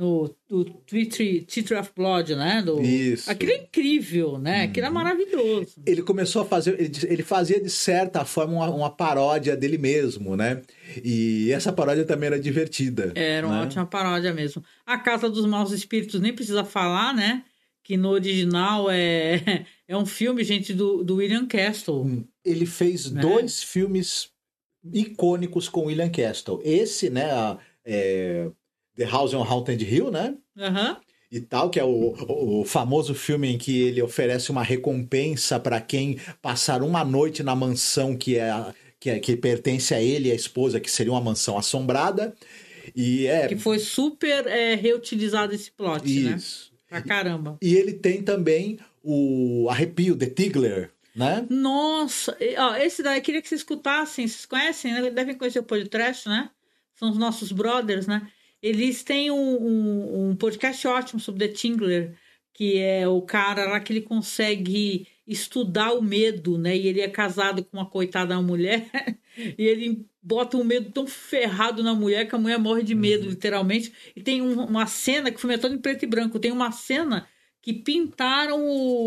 Theatre of Blood, né?
Isso.
Aquilo é incrível, né? Aquilo é maravilhoso.
Ele começou a fazer... Ele fazia, de certa forma, uma paródia dele mesmo, né? E essa paródia também era divertida.
Era uma ótima paródia mesmo. A Casa dos Maus Espíritos nem precisa falar, né? Que no original é um filme, gente, do William Castle.
Ele fez 2 filmes icônicos com William Castle. Esse, né? The House on Haunted Hill, né? e tal, que é o famoso filme em que ele oferece uma recompensa para quem passar uma noite na mansão que pertence a ele e a esposa, que seria uma mansão assombrada. Que foi super reutilizado esse plot, isso, né? Pra caramba.
E
ele tem também o Arrepio, The Tigler, né?
Nossa! Esse daí, eu queria que vocês escutassem. Vocês conhecem, né? Devem conhecer o podcast, né? São os nossos brothers, né? Eles têm um podcast ótimo sobre The Tingler, que é o cara lá que ele consegue estudar o medo, né? E ele é casado com uma coitada mulher e ele bota um medo tão ferrado na mulher que a mulher morre de medo, literalmente. E tem uma cena que foi todo em preto e branco. Tem uma cena que pintaram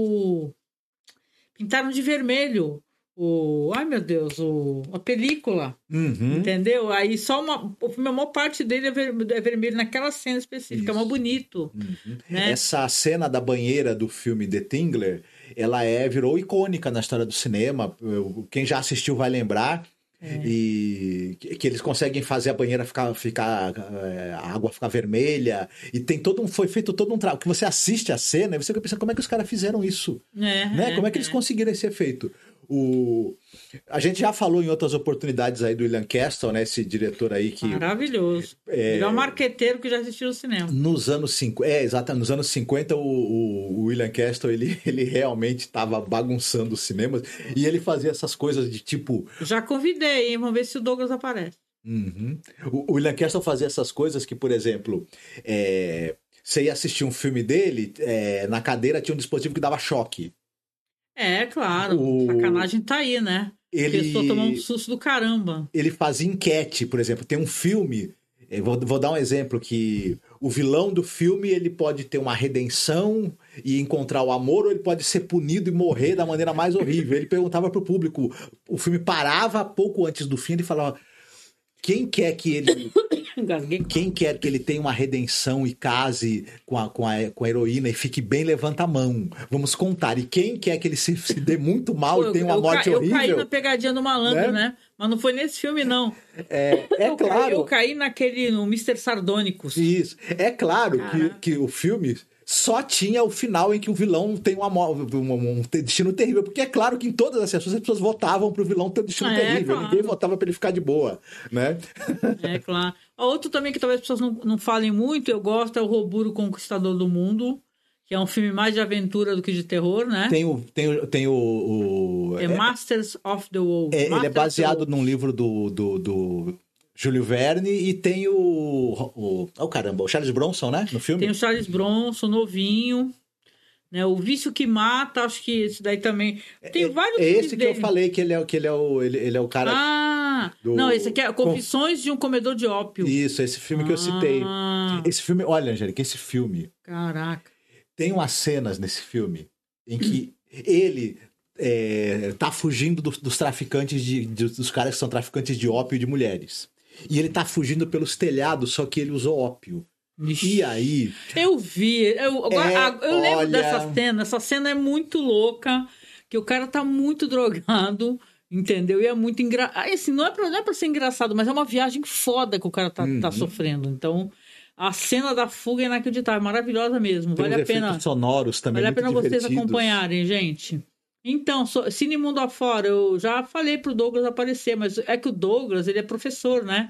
de vermelho ai meu Deus, a película, entendeu? Aí só a maior parte dele é vermelho naquela cena específica, é mais bonito. Né?
Essa cena da banheira do filme The Tingler, ela virou icônica na história do cinema. Quem já assistiu vai lembrar. E que eles conseguem fazer a banheira a água ficar vermelha, e tem foi feito todo um trabalho que você assiste a cena e você fica pensando como é que os caras fizeram isso, né? Como é que eles conseguiram esse efeito? A gente já falou em outras oportunidades aí do William Castle, né? Esse diretor aí que...
Maravilhoso. Ele é um marqueteiro que já assistiu ao cinema.
Nos anos 50, exato, nos anos 50 o William Castle, ele realmente estava bagunçando os cinemas, e ele fazia essas coisas de tipo...
Já convidei, hein? Vamos ver se o Douglas aparece.
O William Castle fazia essas coisas que, por exemplo, você ia assistir um filme dele, na cadeira tinha um dispositivo que dava choque.
Claro. Sacanagem tá aí, né? A pessoa tomou um susto do caramba.
Ele fazia enquete, por exemplo. Tem um filme, vou dar um exemplo, que o vilão do filme ele pode ter uma redenção e encontrar o amor, ou ele pode ser punido e morrer da maneira mais horrível. Ele perguntava pro público, o filme parava pouco antes do fim, ele falava... Quem quer que ele tenha uma redenção e case com a heroína e fique bem, levanta a mão. Vamos contar. E quem quer que ele se dê muito mal e tenha uma morte horrível...
Eu caí na pegadinha do malandro, né? Mas não foi nesse filme, não.
Claro.
Eu caí no Mr. Sardônicos.
Isso. É claro que o filme... Só tinha o final em que o vilão tem um destino terrível. Porque é claro que em todas as sessões as pessoas votavam pro vilão ter um destino terrível. Claro. Ninguém votava para ele ficar de boa, né?
Claro. Outro também que talvez as pessoas não falem muito, eu gosto, é o Roburo Conquistador do Mundo, que é um filme mais de aventura do que de terror, né?
Tem o
Masters of the Wolf.
Ele é baseado num livro do Júlio Verne, e tem o Charles Bronson, né? No filme.
Tem o Charles Bronson, novinho, né? O Vício que Mata, acho que esse daí também. Tem vários filmes
esse que dele. Eu falei que ele é o cara.
Não, esse aqui é Confissões de um Comedor de Ópio.
Isso, esse filme que eu citei. Esse filme, olha, Angélica, esse filme.
Caraca.
Tem umas cenas nesse filme em que ele tá fugindo dos traficantes dos caras que são traficantes de ópio de mulheres. E ele tá fugindo pelos telhados, só que ele usou ópio. Ixi. E aí...
Eu vi. Eu lembro dessa cena. Essa cena é muito louca, que o cara tá muito drogado, entendeu? E é muito engraçado. Assim, não é pra ser engraçado, mas é uma viagem foda que o cara tá sofrendo. Então, a cena da fuga é inacreditável. Maravilhosa mesmo.
Tem vale a pena... sonoros também.
Vale a pena vocês acompanharem, gente. Então, Cine Mundo Afora, eu já falei pro Douglas aparecer, mas é que o Douglas, ele é professor, né?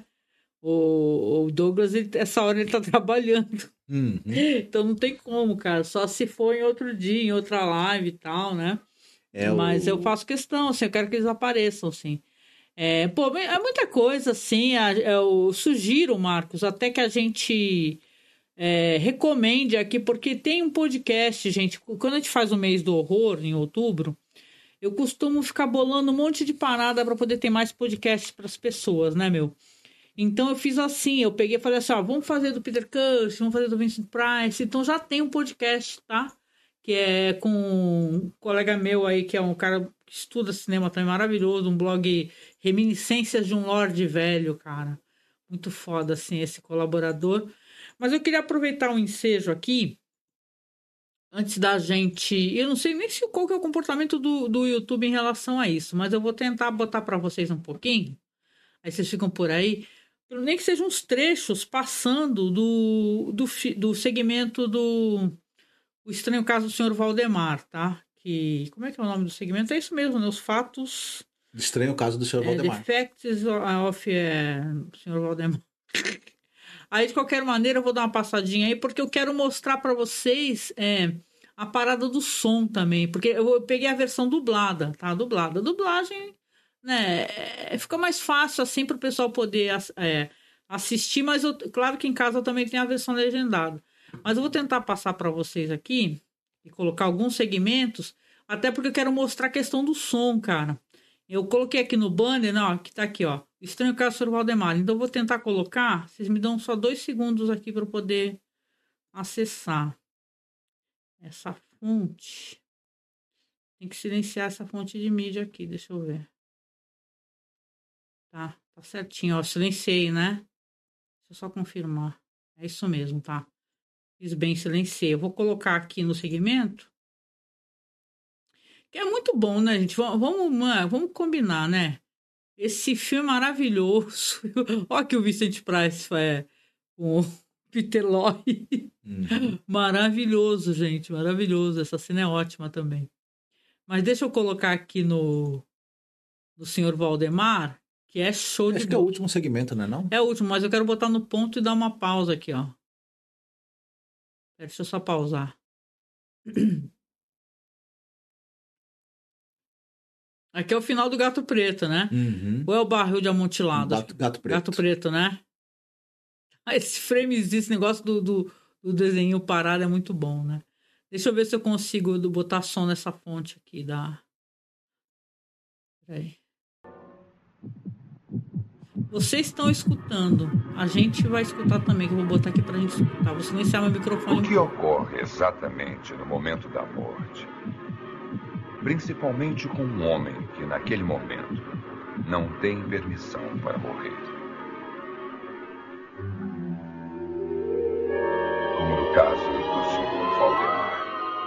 O Douglas, essa hora ele tá trabalhando. Então não tem como, cara. Só se for em outro dia, em outra live e tal, né? Mas eu faço questão, assim, eu quero que eles apareçam, assim. É muita coisa, assim. Eu sugiro, Marcos, até que a gente... recomende aqui, porque tem um podcast, gente. Quando a gente faz o mês do horror, em outubro, eu costumo ficar bolando um monte de parada para poder ter mais podcasts para as pessoas, né, meu? Então eu fiz assim, eu peguei e falei assim, vamos fazer do Peter Cushing, vamos fazer do Vincent Price. Então já tem um podcast, tá? Que é com um colega meu aí, que é um cara que estuda cinema também, maravilhoso, um blog Reminiscências de um Lorde Velho, cara. Muito foda, assim, esse colaborador. Mas eu queria aproveitar um ensejo aqui, antes da gente... Eu não sei nem qual que é o comportamento do YouTube em relação a isso, mas eu vou tentar botar para vocês um pouquinho, aí vocês ficam por aí. nem que sejam uns trechos passando do segmento do O Estranho Caso do Sr. Valdemar, tá? Que, como é que é o nome do segmento? É isso mesmo, né? Os fatos...
Estranho Caso do Sr. Valdemar.
The Facts of Sr. Valdemar. Aí, de qualquer maneira, eu vou dar uma passadinha aí, porque eu quero mostrar para vocês a parada do som também, porque eu peguei a versão dublada, tá? Dublada. A dublagem, né, fica mais fácil, assim, para o pessoal poder assistir, mas claro que em casa eu também tem a versão legendada. Mas eu vou tentar passar para vocês aqui e colocar alguns segmentos, até porque eu quero mostrar a questão do som, cara. Eu coloquei aqui no banner, não, que tá aqui, ó. Estranho Caso do Sr. Valdemar. Então eu vou tentar colocar. Vocês me dão só 2 segundos aqui para eu poder acessar essa fonte. Tem que silenciar essa fonte de mídia aqui. Deixa eu ver. Tá certinho, ó. Silenciei, né? Deixa eu só confirmar. É isso mesmo, tá? Fiz bem, silenciei. Eu vou colocar aqui no segmento. Que é muito bom, né, gente? Vamos combinar, né? Esse filme é maravilhoso. Olha que o Vincent Price com o Peter Lorre. Maravilhoso, gente. Maravilhoso. Essa cena é ótima também. Mas deixa eu colocar aqui no Sr. Valdemar, que é show de bola.
Acho que é o último segmento, né, não?
É o último, mas eu quero botar no ponto e dar uma pausa aqui, ó. Deixa eu só pausar. Aqui é o final do Gato Preto, né?
Uhum.
Ou é o barril de amontilado?
Gato Preto.
Gato Preto, né? Esse framezinho, esse negócio do desenho parado é muito bom, né? Deixa eu ver se eu consigo botar som nessa fonte aqui da... Peraí. Vocês estão escutando. A gente vai escutar também, que eu vou botar aqui pra gente escutar. Vou silenciar meu microfone.
O que ocorre exatamente no momento da morte? Principalmente com um homem que, naquele momento, não tem permissão para morrer. Como no caso do Sr. Valdemar.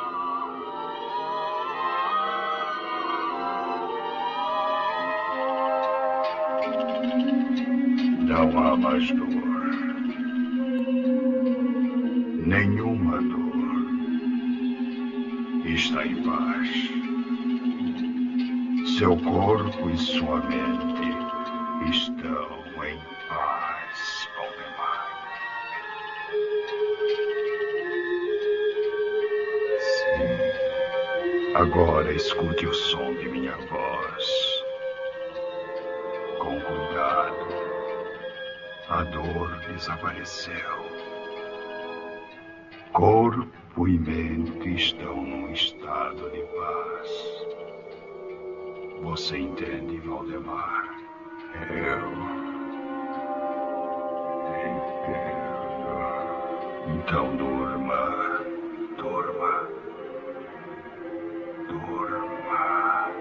Não há mais dor. Nenhuma dor. Está em paz. Seu corpo e sua mente estão em paz, Valdemar. Sim. Agora escute o som de minha voz. Com cuidado. A dor desapareceu. Corpo e mente estão num estado de paz. Você entende, Valdemar?
Eu entendo.
Então durma. Durma. Durma.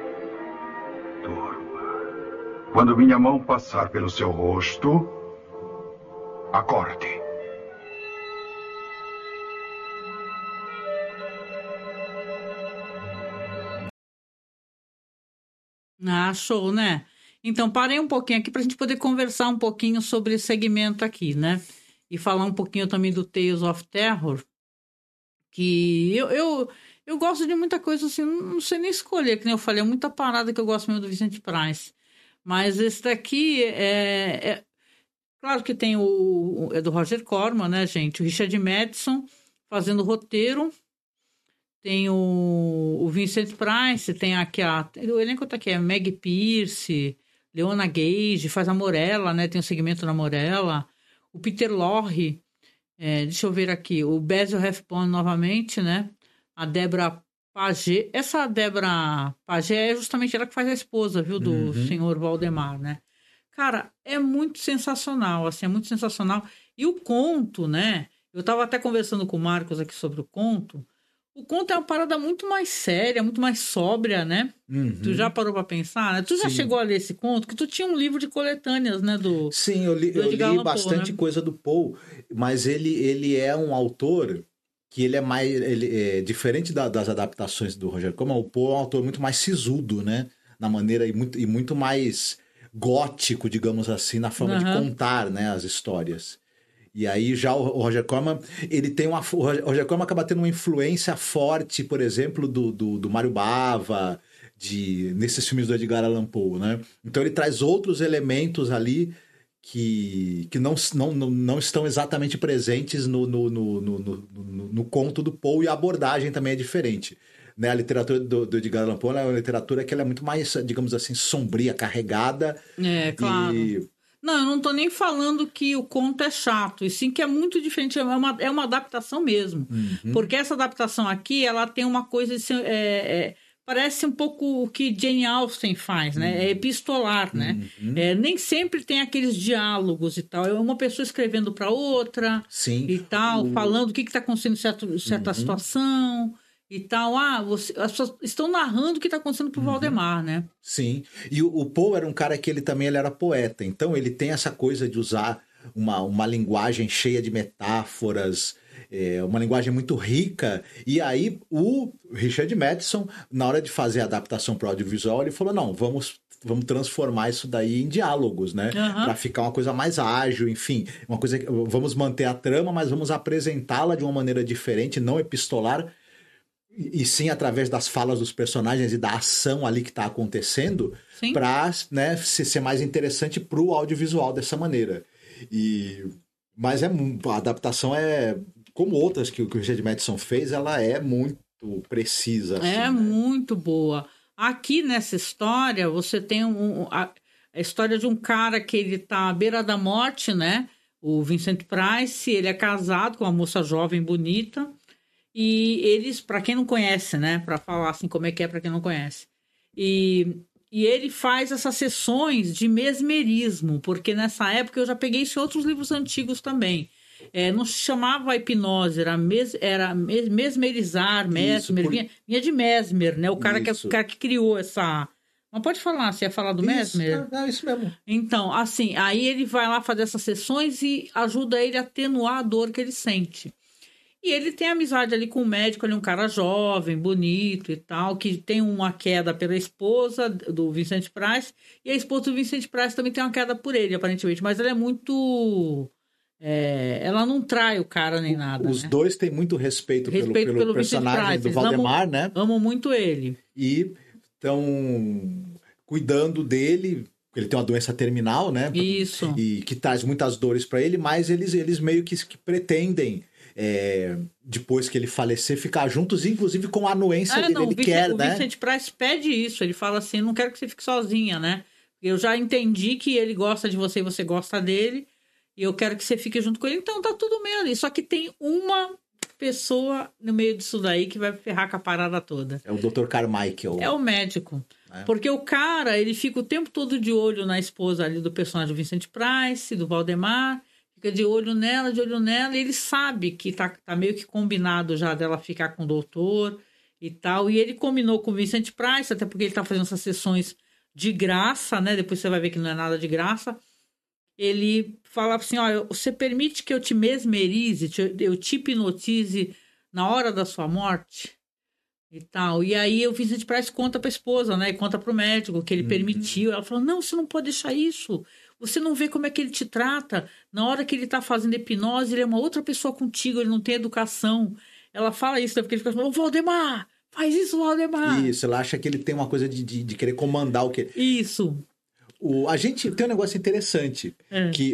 Durma. Quando minha mão passar pelo seu rosto, acorde.
Ah, show, né? Então, parei um pouquinho aqui para a gente poder conversar um pouquinho sobre esse segmento aqui, né? E falar um pouquinho também do Tales of Terror, que eu gosto de muita coisa assim, não sei nem escolher, que nem eu falei, é muita parada que eu gosto mesmo do Vincent Price. Mas esse daqui claro que tem é do Roger Corman, né, gente? O Richard Madison fazendo o roteiro. Tem o Vincent Price, tem aqui o elenco tá aqui, é Meg Pearce, Leona Gage, faz a Morella, né? Tem o segmento da Morella. O Peter Lorre, deixa eu ver aqui, o Basil Rathbone novamente, né? A Débora Paget. Essa Débora Paget é justamente ela que faz a esposa, viu? Do senhor Valdemar, né? Cara, é muito sensacional, assim, é muito sensacional. E o conto, né? Eu tava até conversando com o Marcos aqui sobre o conto. O conto é uma parada muito mais séria, muito mais sóbria, né? Tu já parou pra pensar? Né? Tu já chegou a ler esse conto? Que tu tinha um livro de coletâneas, né?
Sim, eu li bastante coisa do Poe, mas ele é um autor que ele é diferente das adaptações do Roger Corman. O Poe é um autor muito mais sisudo, né? Na maneira e muito mais gótico, digamos assim, na forma de contar, né, as histórias. E aí já o Roger Corman, ele tem o Roger Corman acaba tendo uma influência forte, por exemplo, do Mário Bava, nesses filmes do Edgar Allan Poe, né? Então ele traz outros elementos ali que não estão exatamente presentes no conto do Poe, e a abordagem também é diferente. Né? A literatura do Edgar Allan Poe é uma literatura que ela é muito mais, digamos assim, sombria, carregada.
É, claro. Não, eu não estou nem falando que o conto é chato, e sim que é muito diferente, é uma adaptação mesmo. Porque essa adaptação aqui, ela tem uma coisa... parece um pouco o que Jane Austen faz, né? É epistolar, né? Nem sempre tem aqueles diálogos e tal. É uma pessoa escrevendo para outra.
Sim.
E tal, falando o que está acontecendo em certa situação e tal. As pessoas estão narrando o que está acontecendo pro Valdemar, né?
Sim. E o Poe era um cara que ele era poeta. Então ele tem essa coisa de usar uma linguagem cheia de metáforas, uma linguagem muito rica. E aí o Richard Matheson, na hora de fazer a adaptação para o audiovisual, ele falou, não, vamos transformar isso daí em diálogos, né? Para ficar uma coisa mais ágil, enfim. Vamos manter a trama, mas vamos apresentá-la de uma maneira diferente, não epistolar, e sim através das falas dos personagens e da ação ali que está acontecendo, para, né, ser mais interessante para o audiovisual dessa maneira. Mas a adaptação como outras que o Richard Matheson fez, ela é muito precisa. Assim,
muito boa. Aqui nessa história, você tem a história de um cara que ele tá à beira da morte, né? O Vincent Price, ele é casado com uma moça jovem, bonita, e eles, para quem não conhece, né? Para falar assim como é que é para quem não conhece. E ele faz essas sessões de mesmerismo, porque nessa época eu já peguei isso em outros livros antigos também. Não se chamava hipnose, era mesmerizar, mesmer, vinha de Mesmer, né? O cara que criou essa... Não pode falar, você ia falar do Mesmer?
Isso mesmo.
Então, assim, aí ele vai lá fazer essas sessões e ajuda ele a atenuar a dor que ele sente. E ele tem amizade ali com o médico, ali um cara jovem, bonito e tal, que tem uma queda pela esposa do Vincent Price, e a esposa do Vincent Price também tem uma queda por ele, aparentemente, mas ela é muito... ela não trai o cara nem nada.
Os dois têm muito respeito pelo personagem do Valdemar, né?
Amam muito ele.
E estão cuidando dele, ele tem uma doença terminal, né?
Isso.
E que traz muitas dores para ele, mas eles meio que pretendem, depois que ele falecer, ficar juntos, inclusive com a anuência dele. Ele quer, né?
O Vincent Price pede isso, ele fala assim, não quero que você fique sozinha, né? Eu já entendi que ele gosta de você e você gosta dele, e eu quero que você fique junto com ele, então tá tudo meio ali. Só que tem uma pessoa no meio disso daí que vai ferrar com a parada toda.
É o Dr. Carmichael.
É o médico. Porque o cara, ele fica o tempo todo de olho na esposa ali do personagem do Vincent Price, do Valdemar, fica de olho nela, e ele sabe que tá meio que combinado já dela ficar com o doutor e tal. E ele combinou com o Vincent Price, até porque ele tá fazendo essas sessões de graça, né? Depois você vai ver que não é nada de graça. Ele falava assim, você permite que eu te mesmerize, eu te hipnotize na hora da sua morte? E tal. E aí o Vincent Price conta pra esposa, né? E conta pro médico que ele permitiu. Ela falou, não, você não pode deixar isso. Você não vê como é que ele te trata. Na hora que ele tá fazendo hipnose, ele é uma outra pessoa contigo, ele não tem educação. Ela fala isso, né? Porque ele fica falando, Valdemar, faz isso, Valdemar.
Isso, ela acha que ele tem uma coisa de querer comandar o que...
Isso.
A gente tem um negócio interessante, que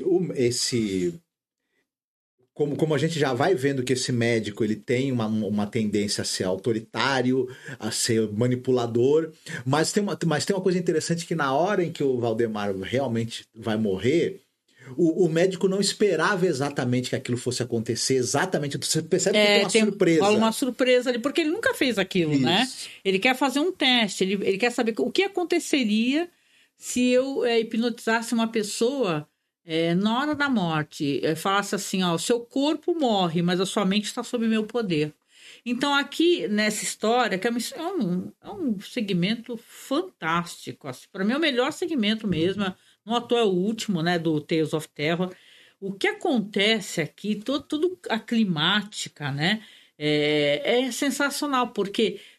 como a gente já vai vendo que esse médico ele tem uma tendência a ser autoritário, a ser manipulador, mas tem uma coisa interessante que na hora em que o Valdemar realmente vai morrer, o médico não esperava exatamente que aquilo fosse acontecer, exatamente, você percebe que tem uma surpresa.
Rola uma surpresa ali, porque ele nunca fez aquilo, né? Ele quer fazer um teste, ele quer saber o que aconteceria se eu hipnotizasse uma pessoa na hora da morte, falasse assim, o seu corpo morre, mas a sua mente está sob meu poder. Então aqui, nessa história, que é um segmento fantástico, assim, para mim é o melhor segmento mesmo, não à toa é o último, né, do Tales of Terror. O que acontece aqui, tudo a climática, né, é sensacional, porque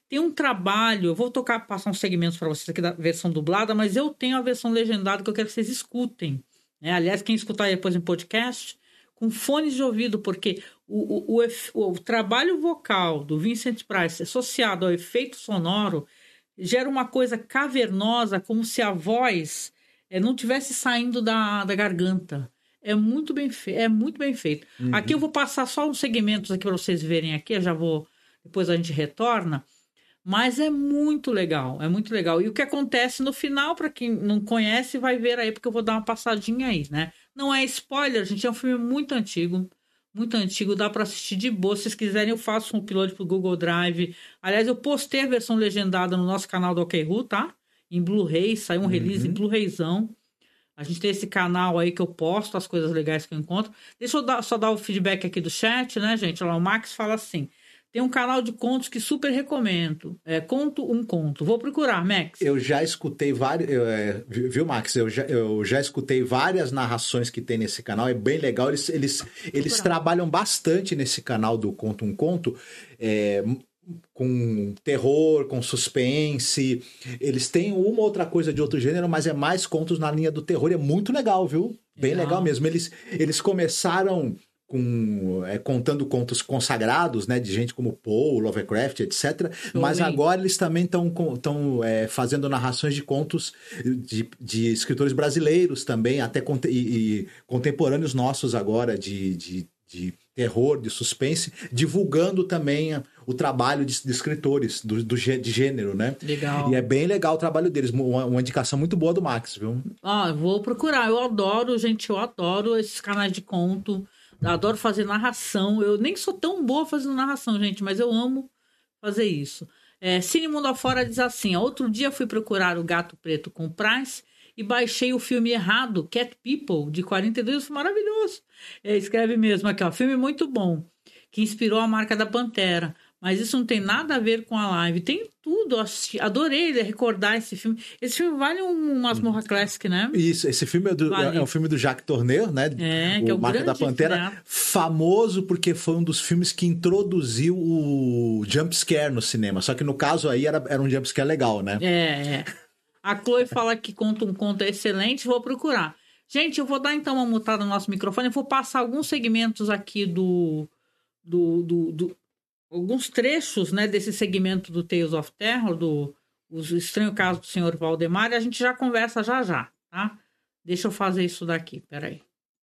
Tem um trabalho, eu vou passar uns segmentos para vocês aqui da versão dublada, mas eu tenho a versão legendada que eu quero que vocês escutem. Né? Aliás, quem escutar depois em podcast, com fones de ouvido, porque o trabalho vocal do Vincent Price associado ao efeito sonoro gera uma coisa cavernosa, como se a voz não tivesse saindo da garganta. É muito bem feito. Uhum. Aqui eu vou passar só uns segmentos aqui para vocês verem aqui, eu já vou, depois a gente retorna, mas é muito legal, E o que acontece no final, para quem não conhece, vai ver aí, porque eu vou dar uma passadinha aí, né? Não é spoiler, gente, é um filme muito antigo, dá para assistir de boa. Se vocês quiserem, eu faço um upload pro Google Drive. Aliás, eu postei a versão legendada no nosso canal do OkRu, tá? Em Blu-ray, saiu um release em Blu-rayzão. A gente tem esse canal aí que eu posto as coisas legais que eu encontro. Deixa eu só dar o feedback aqui do chat, né, gente? Olha lá, o Max fala assim: tem um canal de contos que super recomendo. Conto um conto. Vou procurar, Max.
Eu já escutei vários... viu, Max? Eu já escutei várias narrações que tem nesse canal. É bem legal. Eles trabalham bastante nesse canal do Conto um Conto. Com terror, com suspense. Eles têm uma outra coisa de outro gênero, mas é mais contos na linha do terror. É muito legal, viu? Bem legal mesmo. Eles começaram... contando contos consagrados, né, de gente como Poe, Lovecraft, etc. Mas agora eles também estão fazendo narrações de contos de escritores brasileiros também, até e contemporâneos nossos agora de terror, de suspense, divulgando também o trabalho de escritores de gênero, né?
Legal.
E é bem legal o trabalho deles, uma indicação muito boa do Max, viu?
Vou procurar, eu adoro esses canais de conto. Adoro fazer narração. Eu nem sou tão boa fazendo narração, gente, mas eu amo fazer isso. Cine Mundo Afora diz assim: outro dia fui procurar O Gato Preto com Price e baixei o filme errado, Cat People, de 42, maravilhoso. Escreve mesmo aqui, ó, filme muito bom, que inspirou a marca da Pantera. Mas isso não tem nada a ver com a live. Tem tudo. Adorei recordar esse filme. Esse filme vale um Masmorra Classic, né?
Isso. Esse filme é um filme do Jacques Tourneur, né?
Que é o
Marca da Pantera. Né? Famoso porque foi um dos filmes que introduziu o jumpscare no cinema. Só que no caso aí era um jumpscare legal, né?
A Chloe fala que conta um conto excelente. Vou procurar. Gente, eu vou dar então uma mutada no nosso microfone. Eu vou passar alguns segmentos aqui alguns trechos, né, desse segmento do Tales of Terror, Os Estranhos Casos do Sr. Valdemar, e a gente já conversa já, tá? Deixa eu fazer isso daqui, peraí.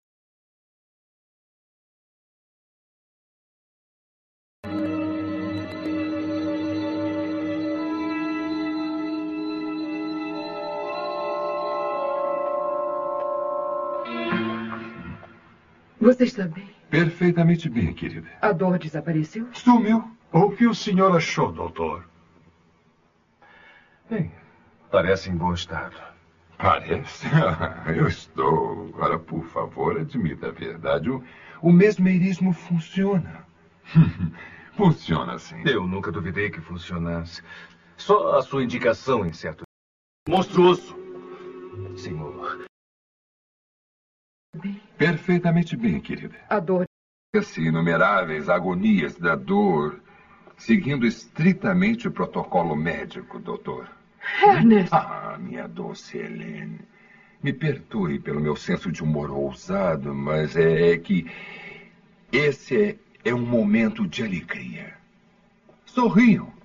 Você está bem?
Perfeitamente bem, querida.
A dor desapareceu?
Sumiu. O que o senhor achou, doutor?
Bem, parece em bom estado.
Parece? Eu estou. Agora, por favor, admita a verdade. O mesmerismo funciona. Funciona sim.
Eu nunca duvidei que funcionasse. Só a sua indicação em certo... Monstruoso, senhor.
Perfeitamente bem, querida.
A dor...
Inumeráveis agonias da dor, seguindo estritamente o protocolo médico, doutor.
Ernest!
Minha doce Helene. Me perdoe pelo meu senso de humor ousado, mas é que esse é um momento de alegria. Sorriam.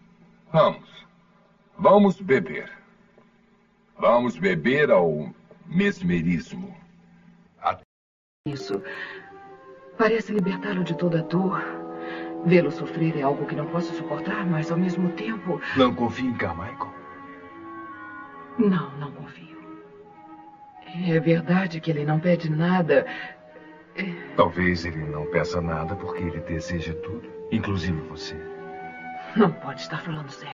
Vamos beber. Vamos beber ao mesmerismo.
Isso parece libertá-lo de toda a dor. Vê-lo sofrer é algo que não posso suportar, mas ao mesmo tempo...
Não confia em Carmichael?
Não confio. É verdade que ele não pede nada.
Talvez ele não peça nada porque ele deseja tudo, inclusive você.
Não pode estar falando sério.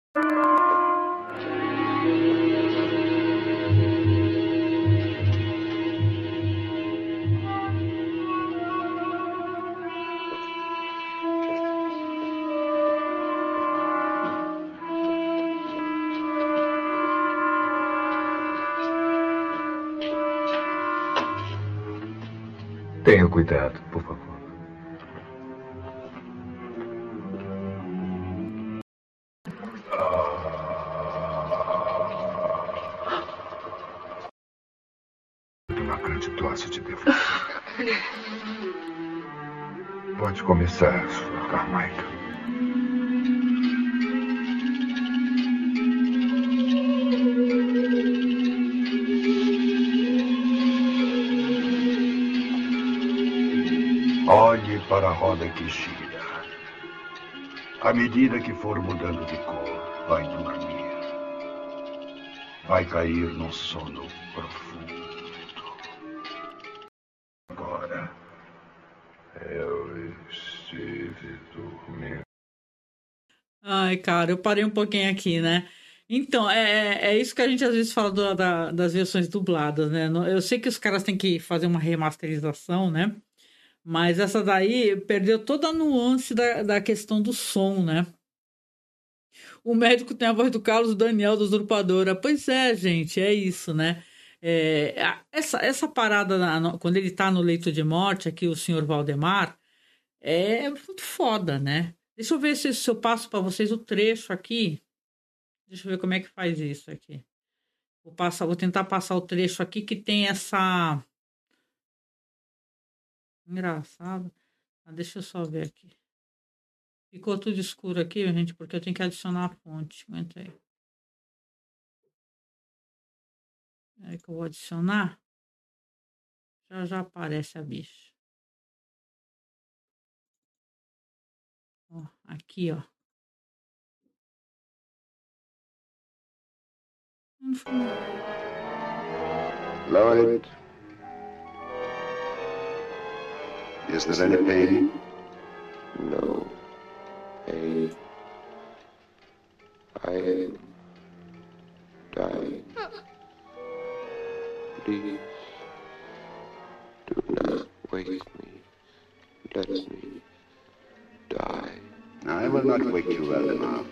Tenha cuidado, por favor.
uma grande dose de devoção. Pode começar, Sr. Carmichael.
Olhe para a roda que gira. À medida que for mudando de cor, vai dormir. Vai cair num sono profundo. Agora.
Eu estive dormindo.
Ai, cara, eu parei um pouquinho aqui, né? Então, é isso que a gente às vezes fala das versões dubladas, né? Eu sei que os caras têm que fazer uma remasterização, né? Mas essa daí perdeu toda a nuance da questão do som, né? O médico tem a voz do Carlos Daniel, do Usurpadora. Pois é, gente, é isso, né? Essa parada, quando ele tá no leito de morte, aqui o senhor Valdemar, é muito foda, né? Deixa eu ver se eu passo para vocês o trecho aqui. Deixa eu ver como é que faz isso aqui. Vou tentar passar o trecho aqui que tem essa... Engraçado. Deixa eu só ver aqui. Ficou tudo escuro aqui, gente, porque eu tenho que adicionar a fonte. Aguenta aí. É que eu vou adicionar. Já aparece a bicha. Ó, aqui, ó.
Lloyd, is there any pain? No pain. I am dying. Please, do not wake me. Let me die. I will not wake you, Valdemar.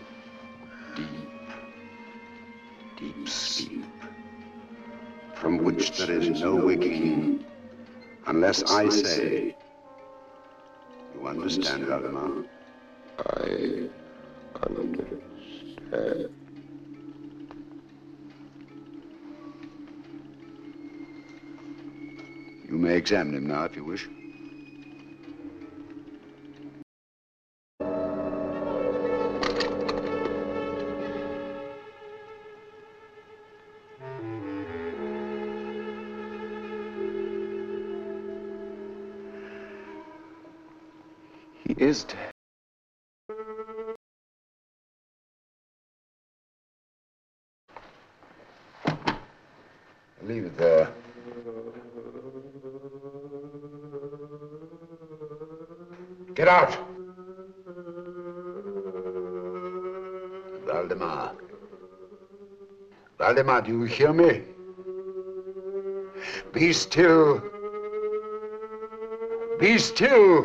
Deep sleep, from which there is no waking, unless I say. You understand, Valdemar? I understand. You may examine him now, if you wish. He is dead. Leave it there. Get out! Valdemar. Valdemar, do you hear me? Be still. Be still.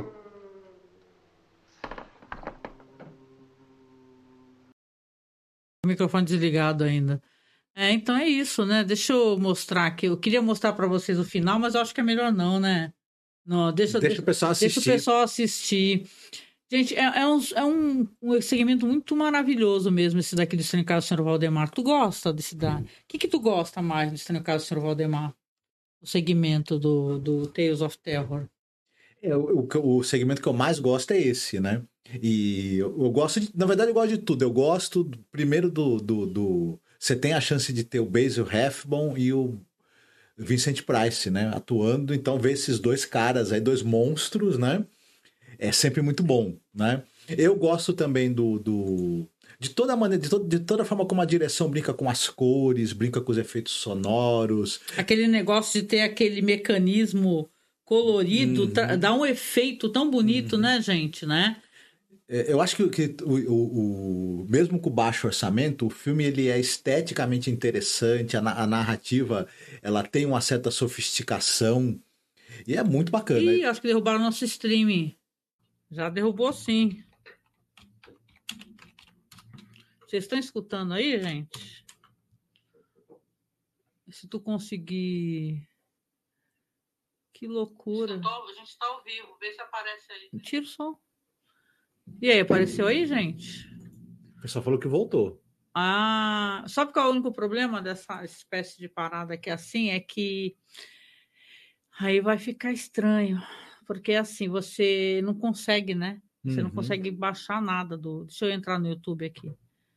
O microfone desligado ainda. Então é isso, né? Deixa eu mostrar aqui. Eu queria mostrar para vocês o final, mas eu acho que é melhor não, né? Não, deixa o pessoal assistir. Deixa o pessoal assistir. Gente, é um segmento muito maravilhoso mesmo, esse daqui do Estranho Caso do Sr. Valdemar. Tu gosta desse daí? O que tu gosta mais do Estranho Caso do Sr. Valdemar? O segmento do Tales of Terror.
O segmento que eu mais gosto é esse, né? E eu gosto na verdade eu gosto de tudo. Eu gosto primeiro do você tem a chance de ter o Basil Rathbone e o Vincent Price, né? Atuando, então ver esses dois caras aí, dois monstros, né? É sempre muito bom, né? Eu gosto também de toda maneira, de toda forma como a direção brinca com as cores, brinca com os efeitos sonoros.
Aquele negócio de ter aquele mecanismo colorido, dá um efeito tão bonito, né, gente, né?
Eu acho que mesmo com baixo orçamento, o filme ele é esteticamente interessante, a narrativa ela tem uma certa sofisticação e é muito bacana.
Ih, acho que derrubaram nosso streaming. Já derrubou sim. Vocês estão escutando aí, gente? Se tu conseguir... Que loucura. A gente tá ao vivo, vê se aparece aí. Tira o som. E aí, apareceu aí, gente?
O pessoal falou que voltou.
Sabe qual é o único problema dessa espécie de parada que é assim? É que Aí vai ficar estranho, porque assim, você não consegue, né? Você não consegue baixar nada do... Deixa eu entrar no YouTube aqui.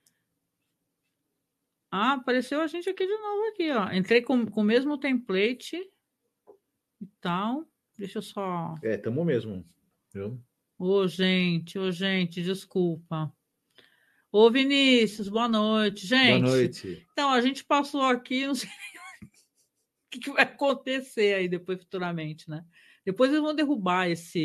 Ah, apareceu a gente aqui de novo aqui, ó. Entrei com o mesmo template e tal. Deixa eu só...
tamo mesmo, viu?
Ô, gente, desculpa. Ô, Vinícius, boa noite. Gente,
boa noite.
Então, a gente passou aqui, não sei o que vai acontecer aí depois, futuramente, né? Depois eles vão derrubar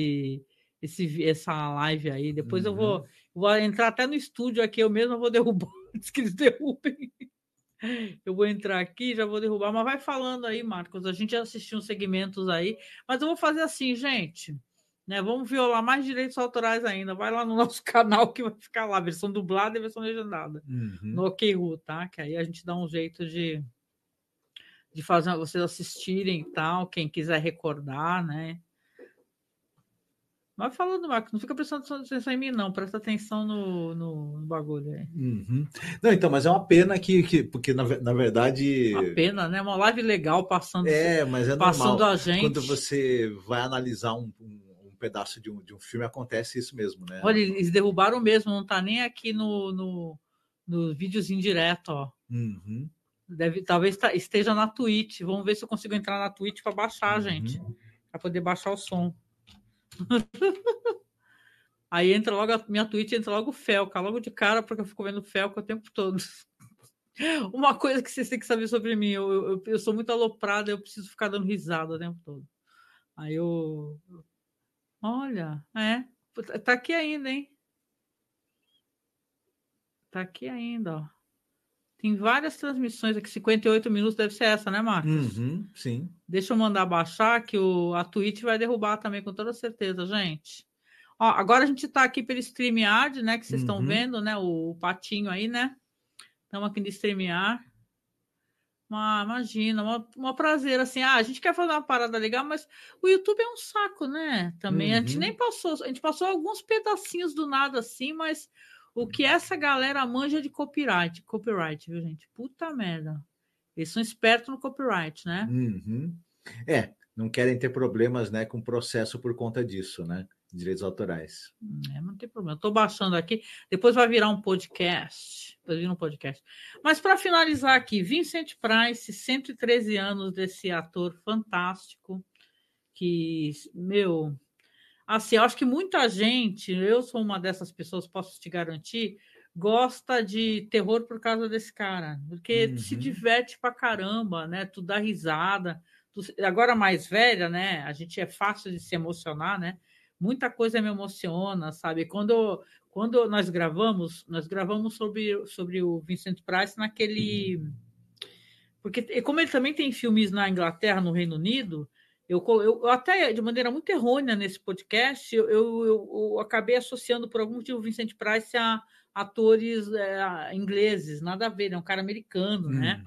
essa live aí. Depois eu vou entrar até no estúdio aqui, eu mesmo vou derrubar antes que eles derrubem. Eu vou entrar aqui, já vou derrubar, mas vai falando aí, Marcos. A gente já assistiu uns segmentos aí, mas eu vou fazer assim, gente, né? Vamos violar mais direitos autorais ainda. Vai lá no nosso canal que vai ficar lá, versão dublada e versão legendada. No OkRu, tá? Que aí a gente dá um jeito de fazer vocês assistirem e tal, quem quiser recordar, né? Vai falando, Marcos, não fica prestando atenção em mim, não. Presta atenção no bagulho aí.
Não, então, mas é uma pena porque na verdade...
Uma pena, né? Uma live legal passando,
mas é
passando
normal.
a gente.
Quando você vai analisar um pedaço de um filme, acontece isso mesmo, né?
Olha, eles derrubaram mesmo, não tá nem aqui no videozinho direto, ó. Talvez esteja na Twitch. Vamos ver se eu consigo entrar na Twitch para baixar, gente. Para poder baixar o som. Aí entra logo a minha Twitch, entra logo o Felca, logo de cara, porque eu fico vendo o Felca o tempo todo. Uma coisa que vocês têm que saber sobre mim, eu sou muito aloprada, eu preciso ficar dando risada o tempo todo. Aí olha, tá aqui ainda, hein? Tá aqui ainda, ó. Tem várias transmissões aqui, 58 minutos, deve ser essa, né, Marcos?
Sim.
Deixa eu mandar baixar, que a Twitch vai derrubar também, com toda certeza, gente. Ó, agora a gente tá aqui pelo StreamYard, né, que vocês estão vendo, né, o patinho aí, né? Estamos aqui no StreamYard. Imagina, um prazer, assim, a gente quer fazer uma parada legal, mas o YouTube é um saco, né? Também, a gente nem passou, a gente passou alguns pedacinhos do nada, assim, mas... O que essa galera manja de copyright, viu, gente? Puta merda. Eles são espertos no copyright, né?
Não querem ter problemas, né, com processo por conta disso, né? Direitos autorais.
Não tem problema. Estou baixando aqui. Depois vai virar um podcast. Mas para finalizar aqui, Vincent Price, 113 anos desse ator fantástico que, assim, eu acho que muita gente, eu sou uma dessas pessoas, posso te garantir, gosta de terror por causa desse cara, porque tu se diverte pra caramba, né? Tu dá risada. Agora mais velha, né? A gente é fácil de se emocionar, né? Muita coisa me emociona, sabe? Quando nós gravamos sobre o Vincent Price naquele... Porque como ele também tem filmes na Inglaterra, no Reino Unido... Eu até, de maneira muito errônea nesse podcast, eu acabei associando por algum motivo o Vincent Price a atores ingleses, nada a ver, é um cara americano, né?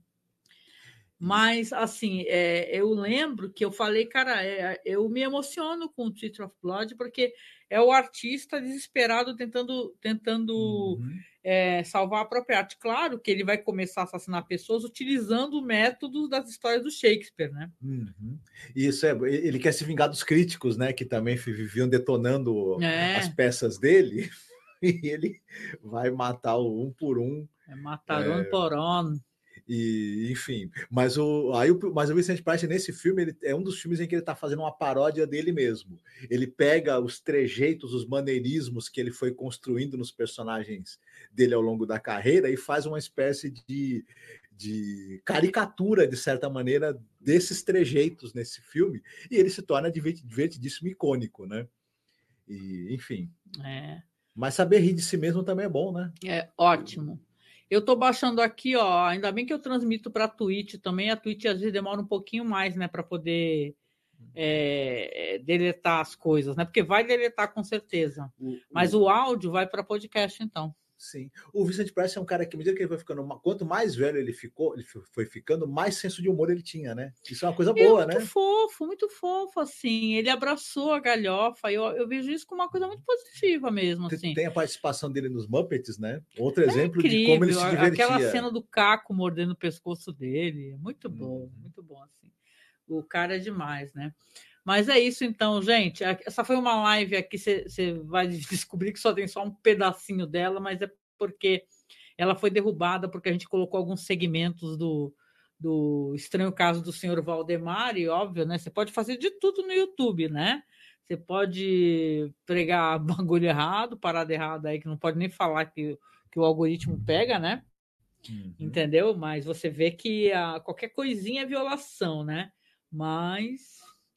Mas, assim, eu lembro que eu falei, cara, eu me emociono com o Theatre of Blood, porque é o artista desesperado tentando salvar a própria arte. Claro que ele vai começar a assassinar pessoas utilizando o método das histórias do Shakespeare, né?
Isso ele quer se vingar dos críticos, né? Que também viviam detonando as peças dele, e ele vai matar um por um.
Matar um por um.
E, enfim, mas o Vincent Price nesse filme ele é um dos filmes em que ele está fazendo uma paródia dele mesmo. Ele pega os trejeitos, os maneirismos que ele foi construindo nos personagens dele ao longo da carreira e faz uma espécie de caricatura, de certa maneira, desses trejeitos nesse filme, e ele se torna divertidíssimo, icônico, né? E, enfim. Mas saber rir de si mesmo também é bom, né?
É ótimo. Eu estou baixando aqui, ó. Ainda bem que eu transmito para a Twitch também. A Twitch às vezes demora um pouquinho mais, né, para poder deletar as coisas, né? Porque vai deletar com certeza. Mas o áudio vai para podcast, então.
Sim. O Vincent Price é um cara que, à medida que ele foi ficando, quanto mais velho ele foi ficando, mais senso de humor ele tinha, né? Isso é uma coisa boa, né?
Muito fofo, assim. Ele abraçou a galhofa. Eu vejo isso como uma coisa muito positiva mesmo, assim.
Tem a participação dele nos Muppets, né? Outro exemplo de como ele se divertia.
Aquela cena do Caco mordendo o pescoço dele. Muito bom, assim. O cara é demais, né? Mas é isso então, gente. Essa foi uma live aqui, você vai descobrir que só tem só um pedacinho dela, mas é porque ela foi derrubada, porque a gente colocou alguns segmentos do Estranho Caso do Sr. Valdemar, e óbvio, né? Você pode fazer de tudo no YouTube, né? Você pode pregar bagulho errado, parada errada aí, que não pode nem falar que o algoritmo pega, né? Uhum. Entendeu? Mas você vê que qualquer coisinha é violação, né? Mas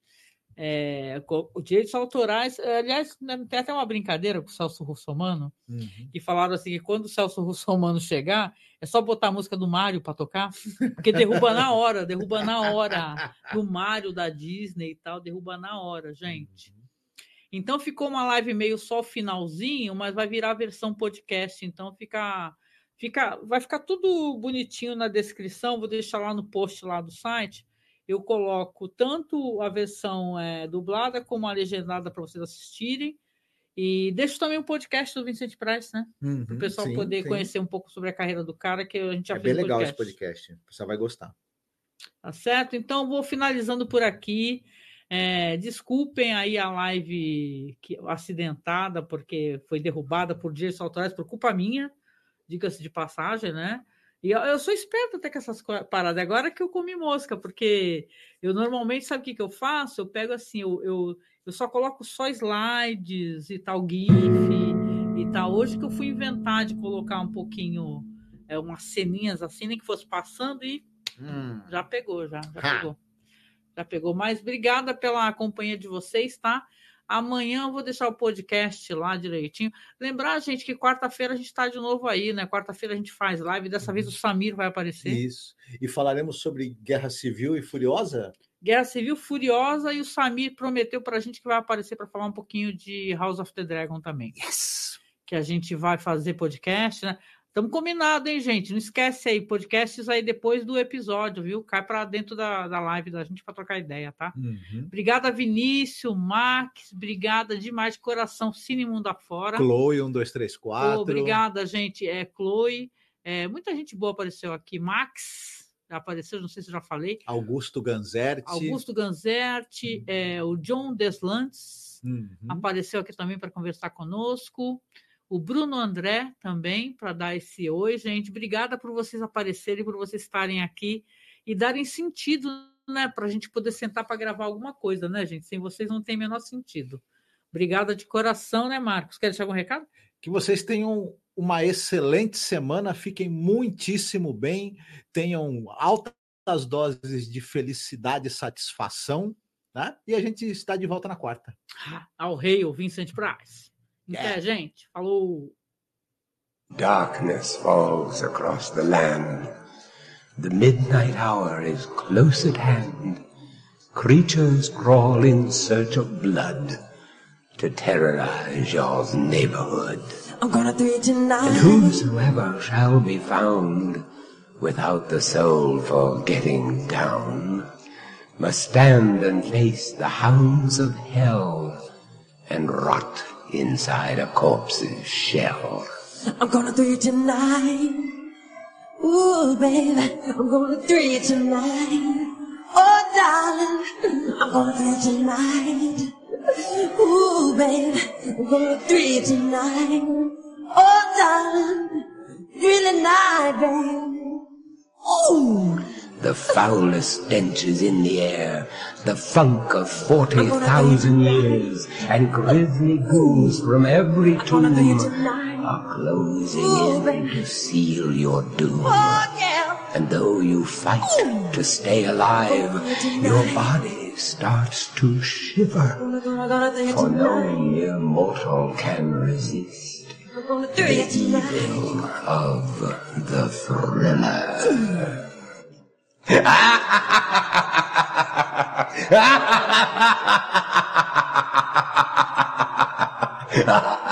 os direitos autorais, aliás, tem até uma brincadeira com o Celso Russomano, que falaram assim que quando o Celso Russomano chegar, é só botar a música do Mário para tocar, porque derruba na hora do Mário da Disney e tal, derruba na hora, gente. Então ficou uma live meio só finalzinho, mas vai virar a versão podcast, então vai ficar tudo bonitinho na descrição, vou deixar lá no post lá do site. Eu coloco tanto a versão dublada como a legendada para vocês assistirem. E deixo também um podcast do Vicente Price, né? Para o pessoal poder conhecer um pouco sobre a carreira do cara, que a gente já fez
bem legal esse podcast. O pessoal vai gostar.
Tá certo? Então, vou finalizando por aqui. Desculpem aí a live acidentada, porque foi derrubada por direitos autorais por culpa minha, diga-se de passagem, né? E eu sou esperto até com essas paradas. Agora que eu comi mosca, porque eu normalmente, sabe o que eu faço? Eu pego assim, eu só coloco só slides e tal, GIF e tal. Hoje que eu fui inventar de colocar um pouquinho, umas ceninhas assim, nem que fosse passando e já pegou, já pegou. Já pegou. Mas obrigada pela companhia de vocês, tá? Amanhã eu vou deixar o podcast lá direitinho. Lembrar, gente, que quarta-feira a gente está de novo aí, né? Quarta-feira a gente faz live. Dessa vez o Samir vai aparecer.
Isso. E falaremos sobre Guerra Civil e Furiosa?
Guerra Civil Furiosa, e o Samir prometeu para a gente que vai aparecer para falar um pouquinho de House of the Dragon também.
Yes!
Que a gente vai fazer podcast, né? Estamos combinados, hein, gente? Não esquece aí, podcasts aí depois do episódio, viu? Cai para dentro da live da gente para trocar ideia, tá? Obrigada, Vinícius, Max, obrigada demais de coração, Cine Mundo Afora.
Chloe, 1, 2, 3, 4.
Obrigada, gente. Chloe, muita gente boa apareceu aqui. Max, já apareceu, não sei se eu já falei.
Augusto Ganzerti,
o John Deslantes apareceu aqui também para conversar conosco. O Bruno André também, para dar esse oi, gente. Obrigada por vocês aparecerem, por vocês estarem aqui e darem sentido, né? Para a gente poder sentar para gravar alguma coisa, né, gente? Sem vocês não tem o menor sentido. Obrigada de coração, né, Marcos? Quer deixar algum recado?
Que vocês tenham uma excelente semana, fiquem muitíssimo bem, tenham altas doses de felicidade e satisfação, tá? E a gente está de volta na quarta.
Ao rei, o Vincent Price. Até, gente. Falou.
Darkness falls across the land. The midnight hour is close at hand. Creatures crawl in search of blood to terrorize your neighborhood.
I'm gonna do it tonight.
And whosoever shall be found without the soul for getting down must stand and face the hounds of hell and rot inside a corpse's shell.
I'm gonna do it tonight. Ooh, baby, I'm gonna do it tonight. Oh, darling, I'm gonna do it tonight. Ooh, baby, I'm gonna do it tonight. Oh, darling, really night, baby. Ooh.
The foulest stench is in the air, the funk of 40,000 years, and grisly ghouls from every tomb are closing in to seal your doom. And though you fight to stay alive, your body starts to shiver, for no mere mortal can resist the evil of the thriller. Ha ha ha ha!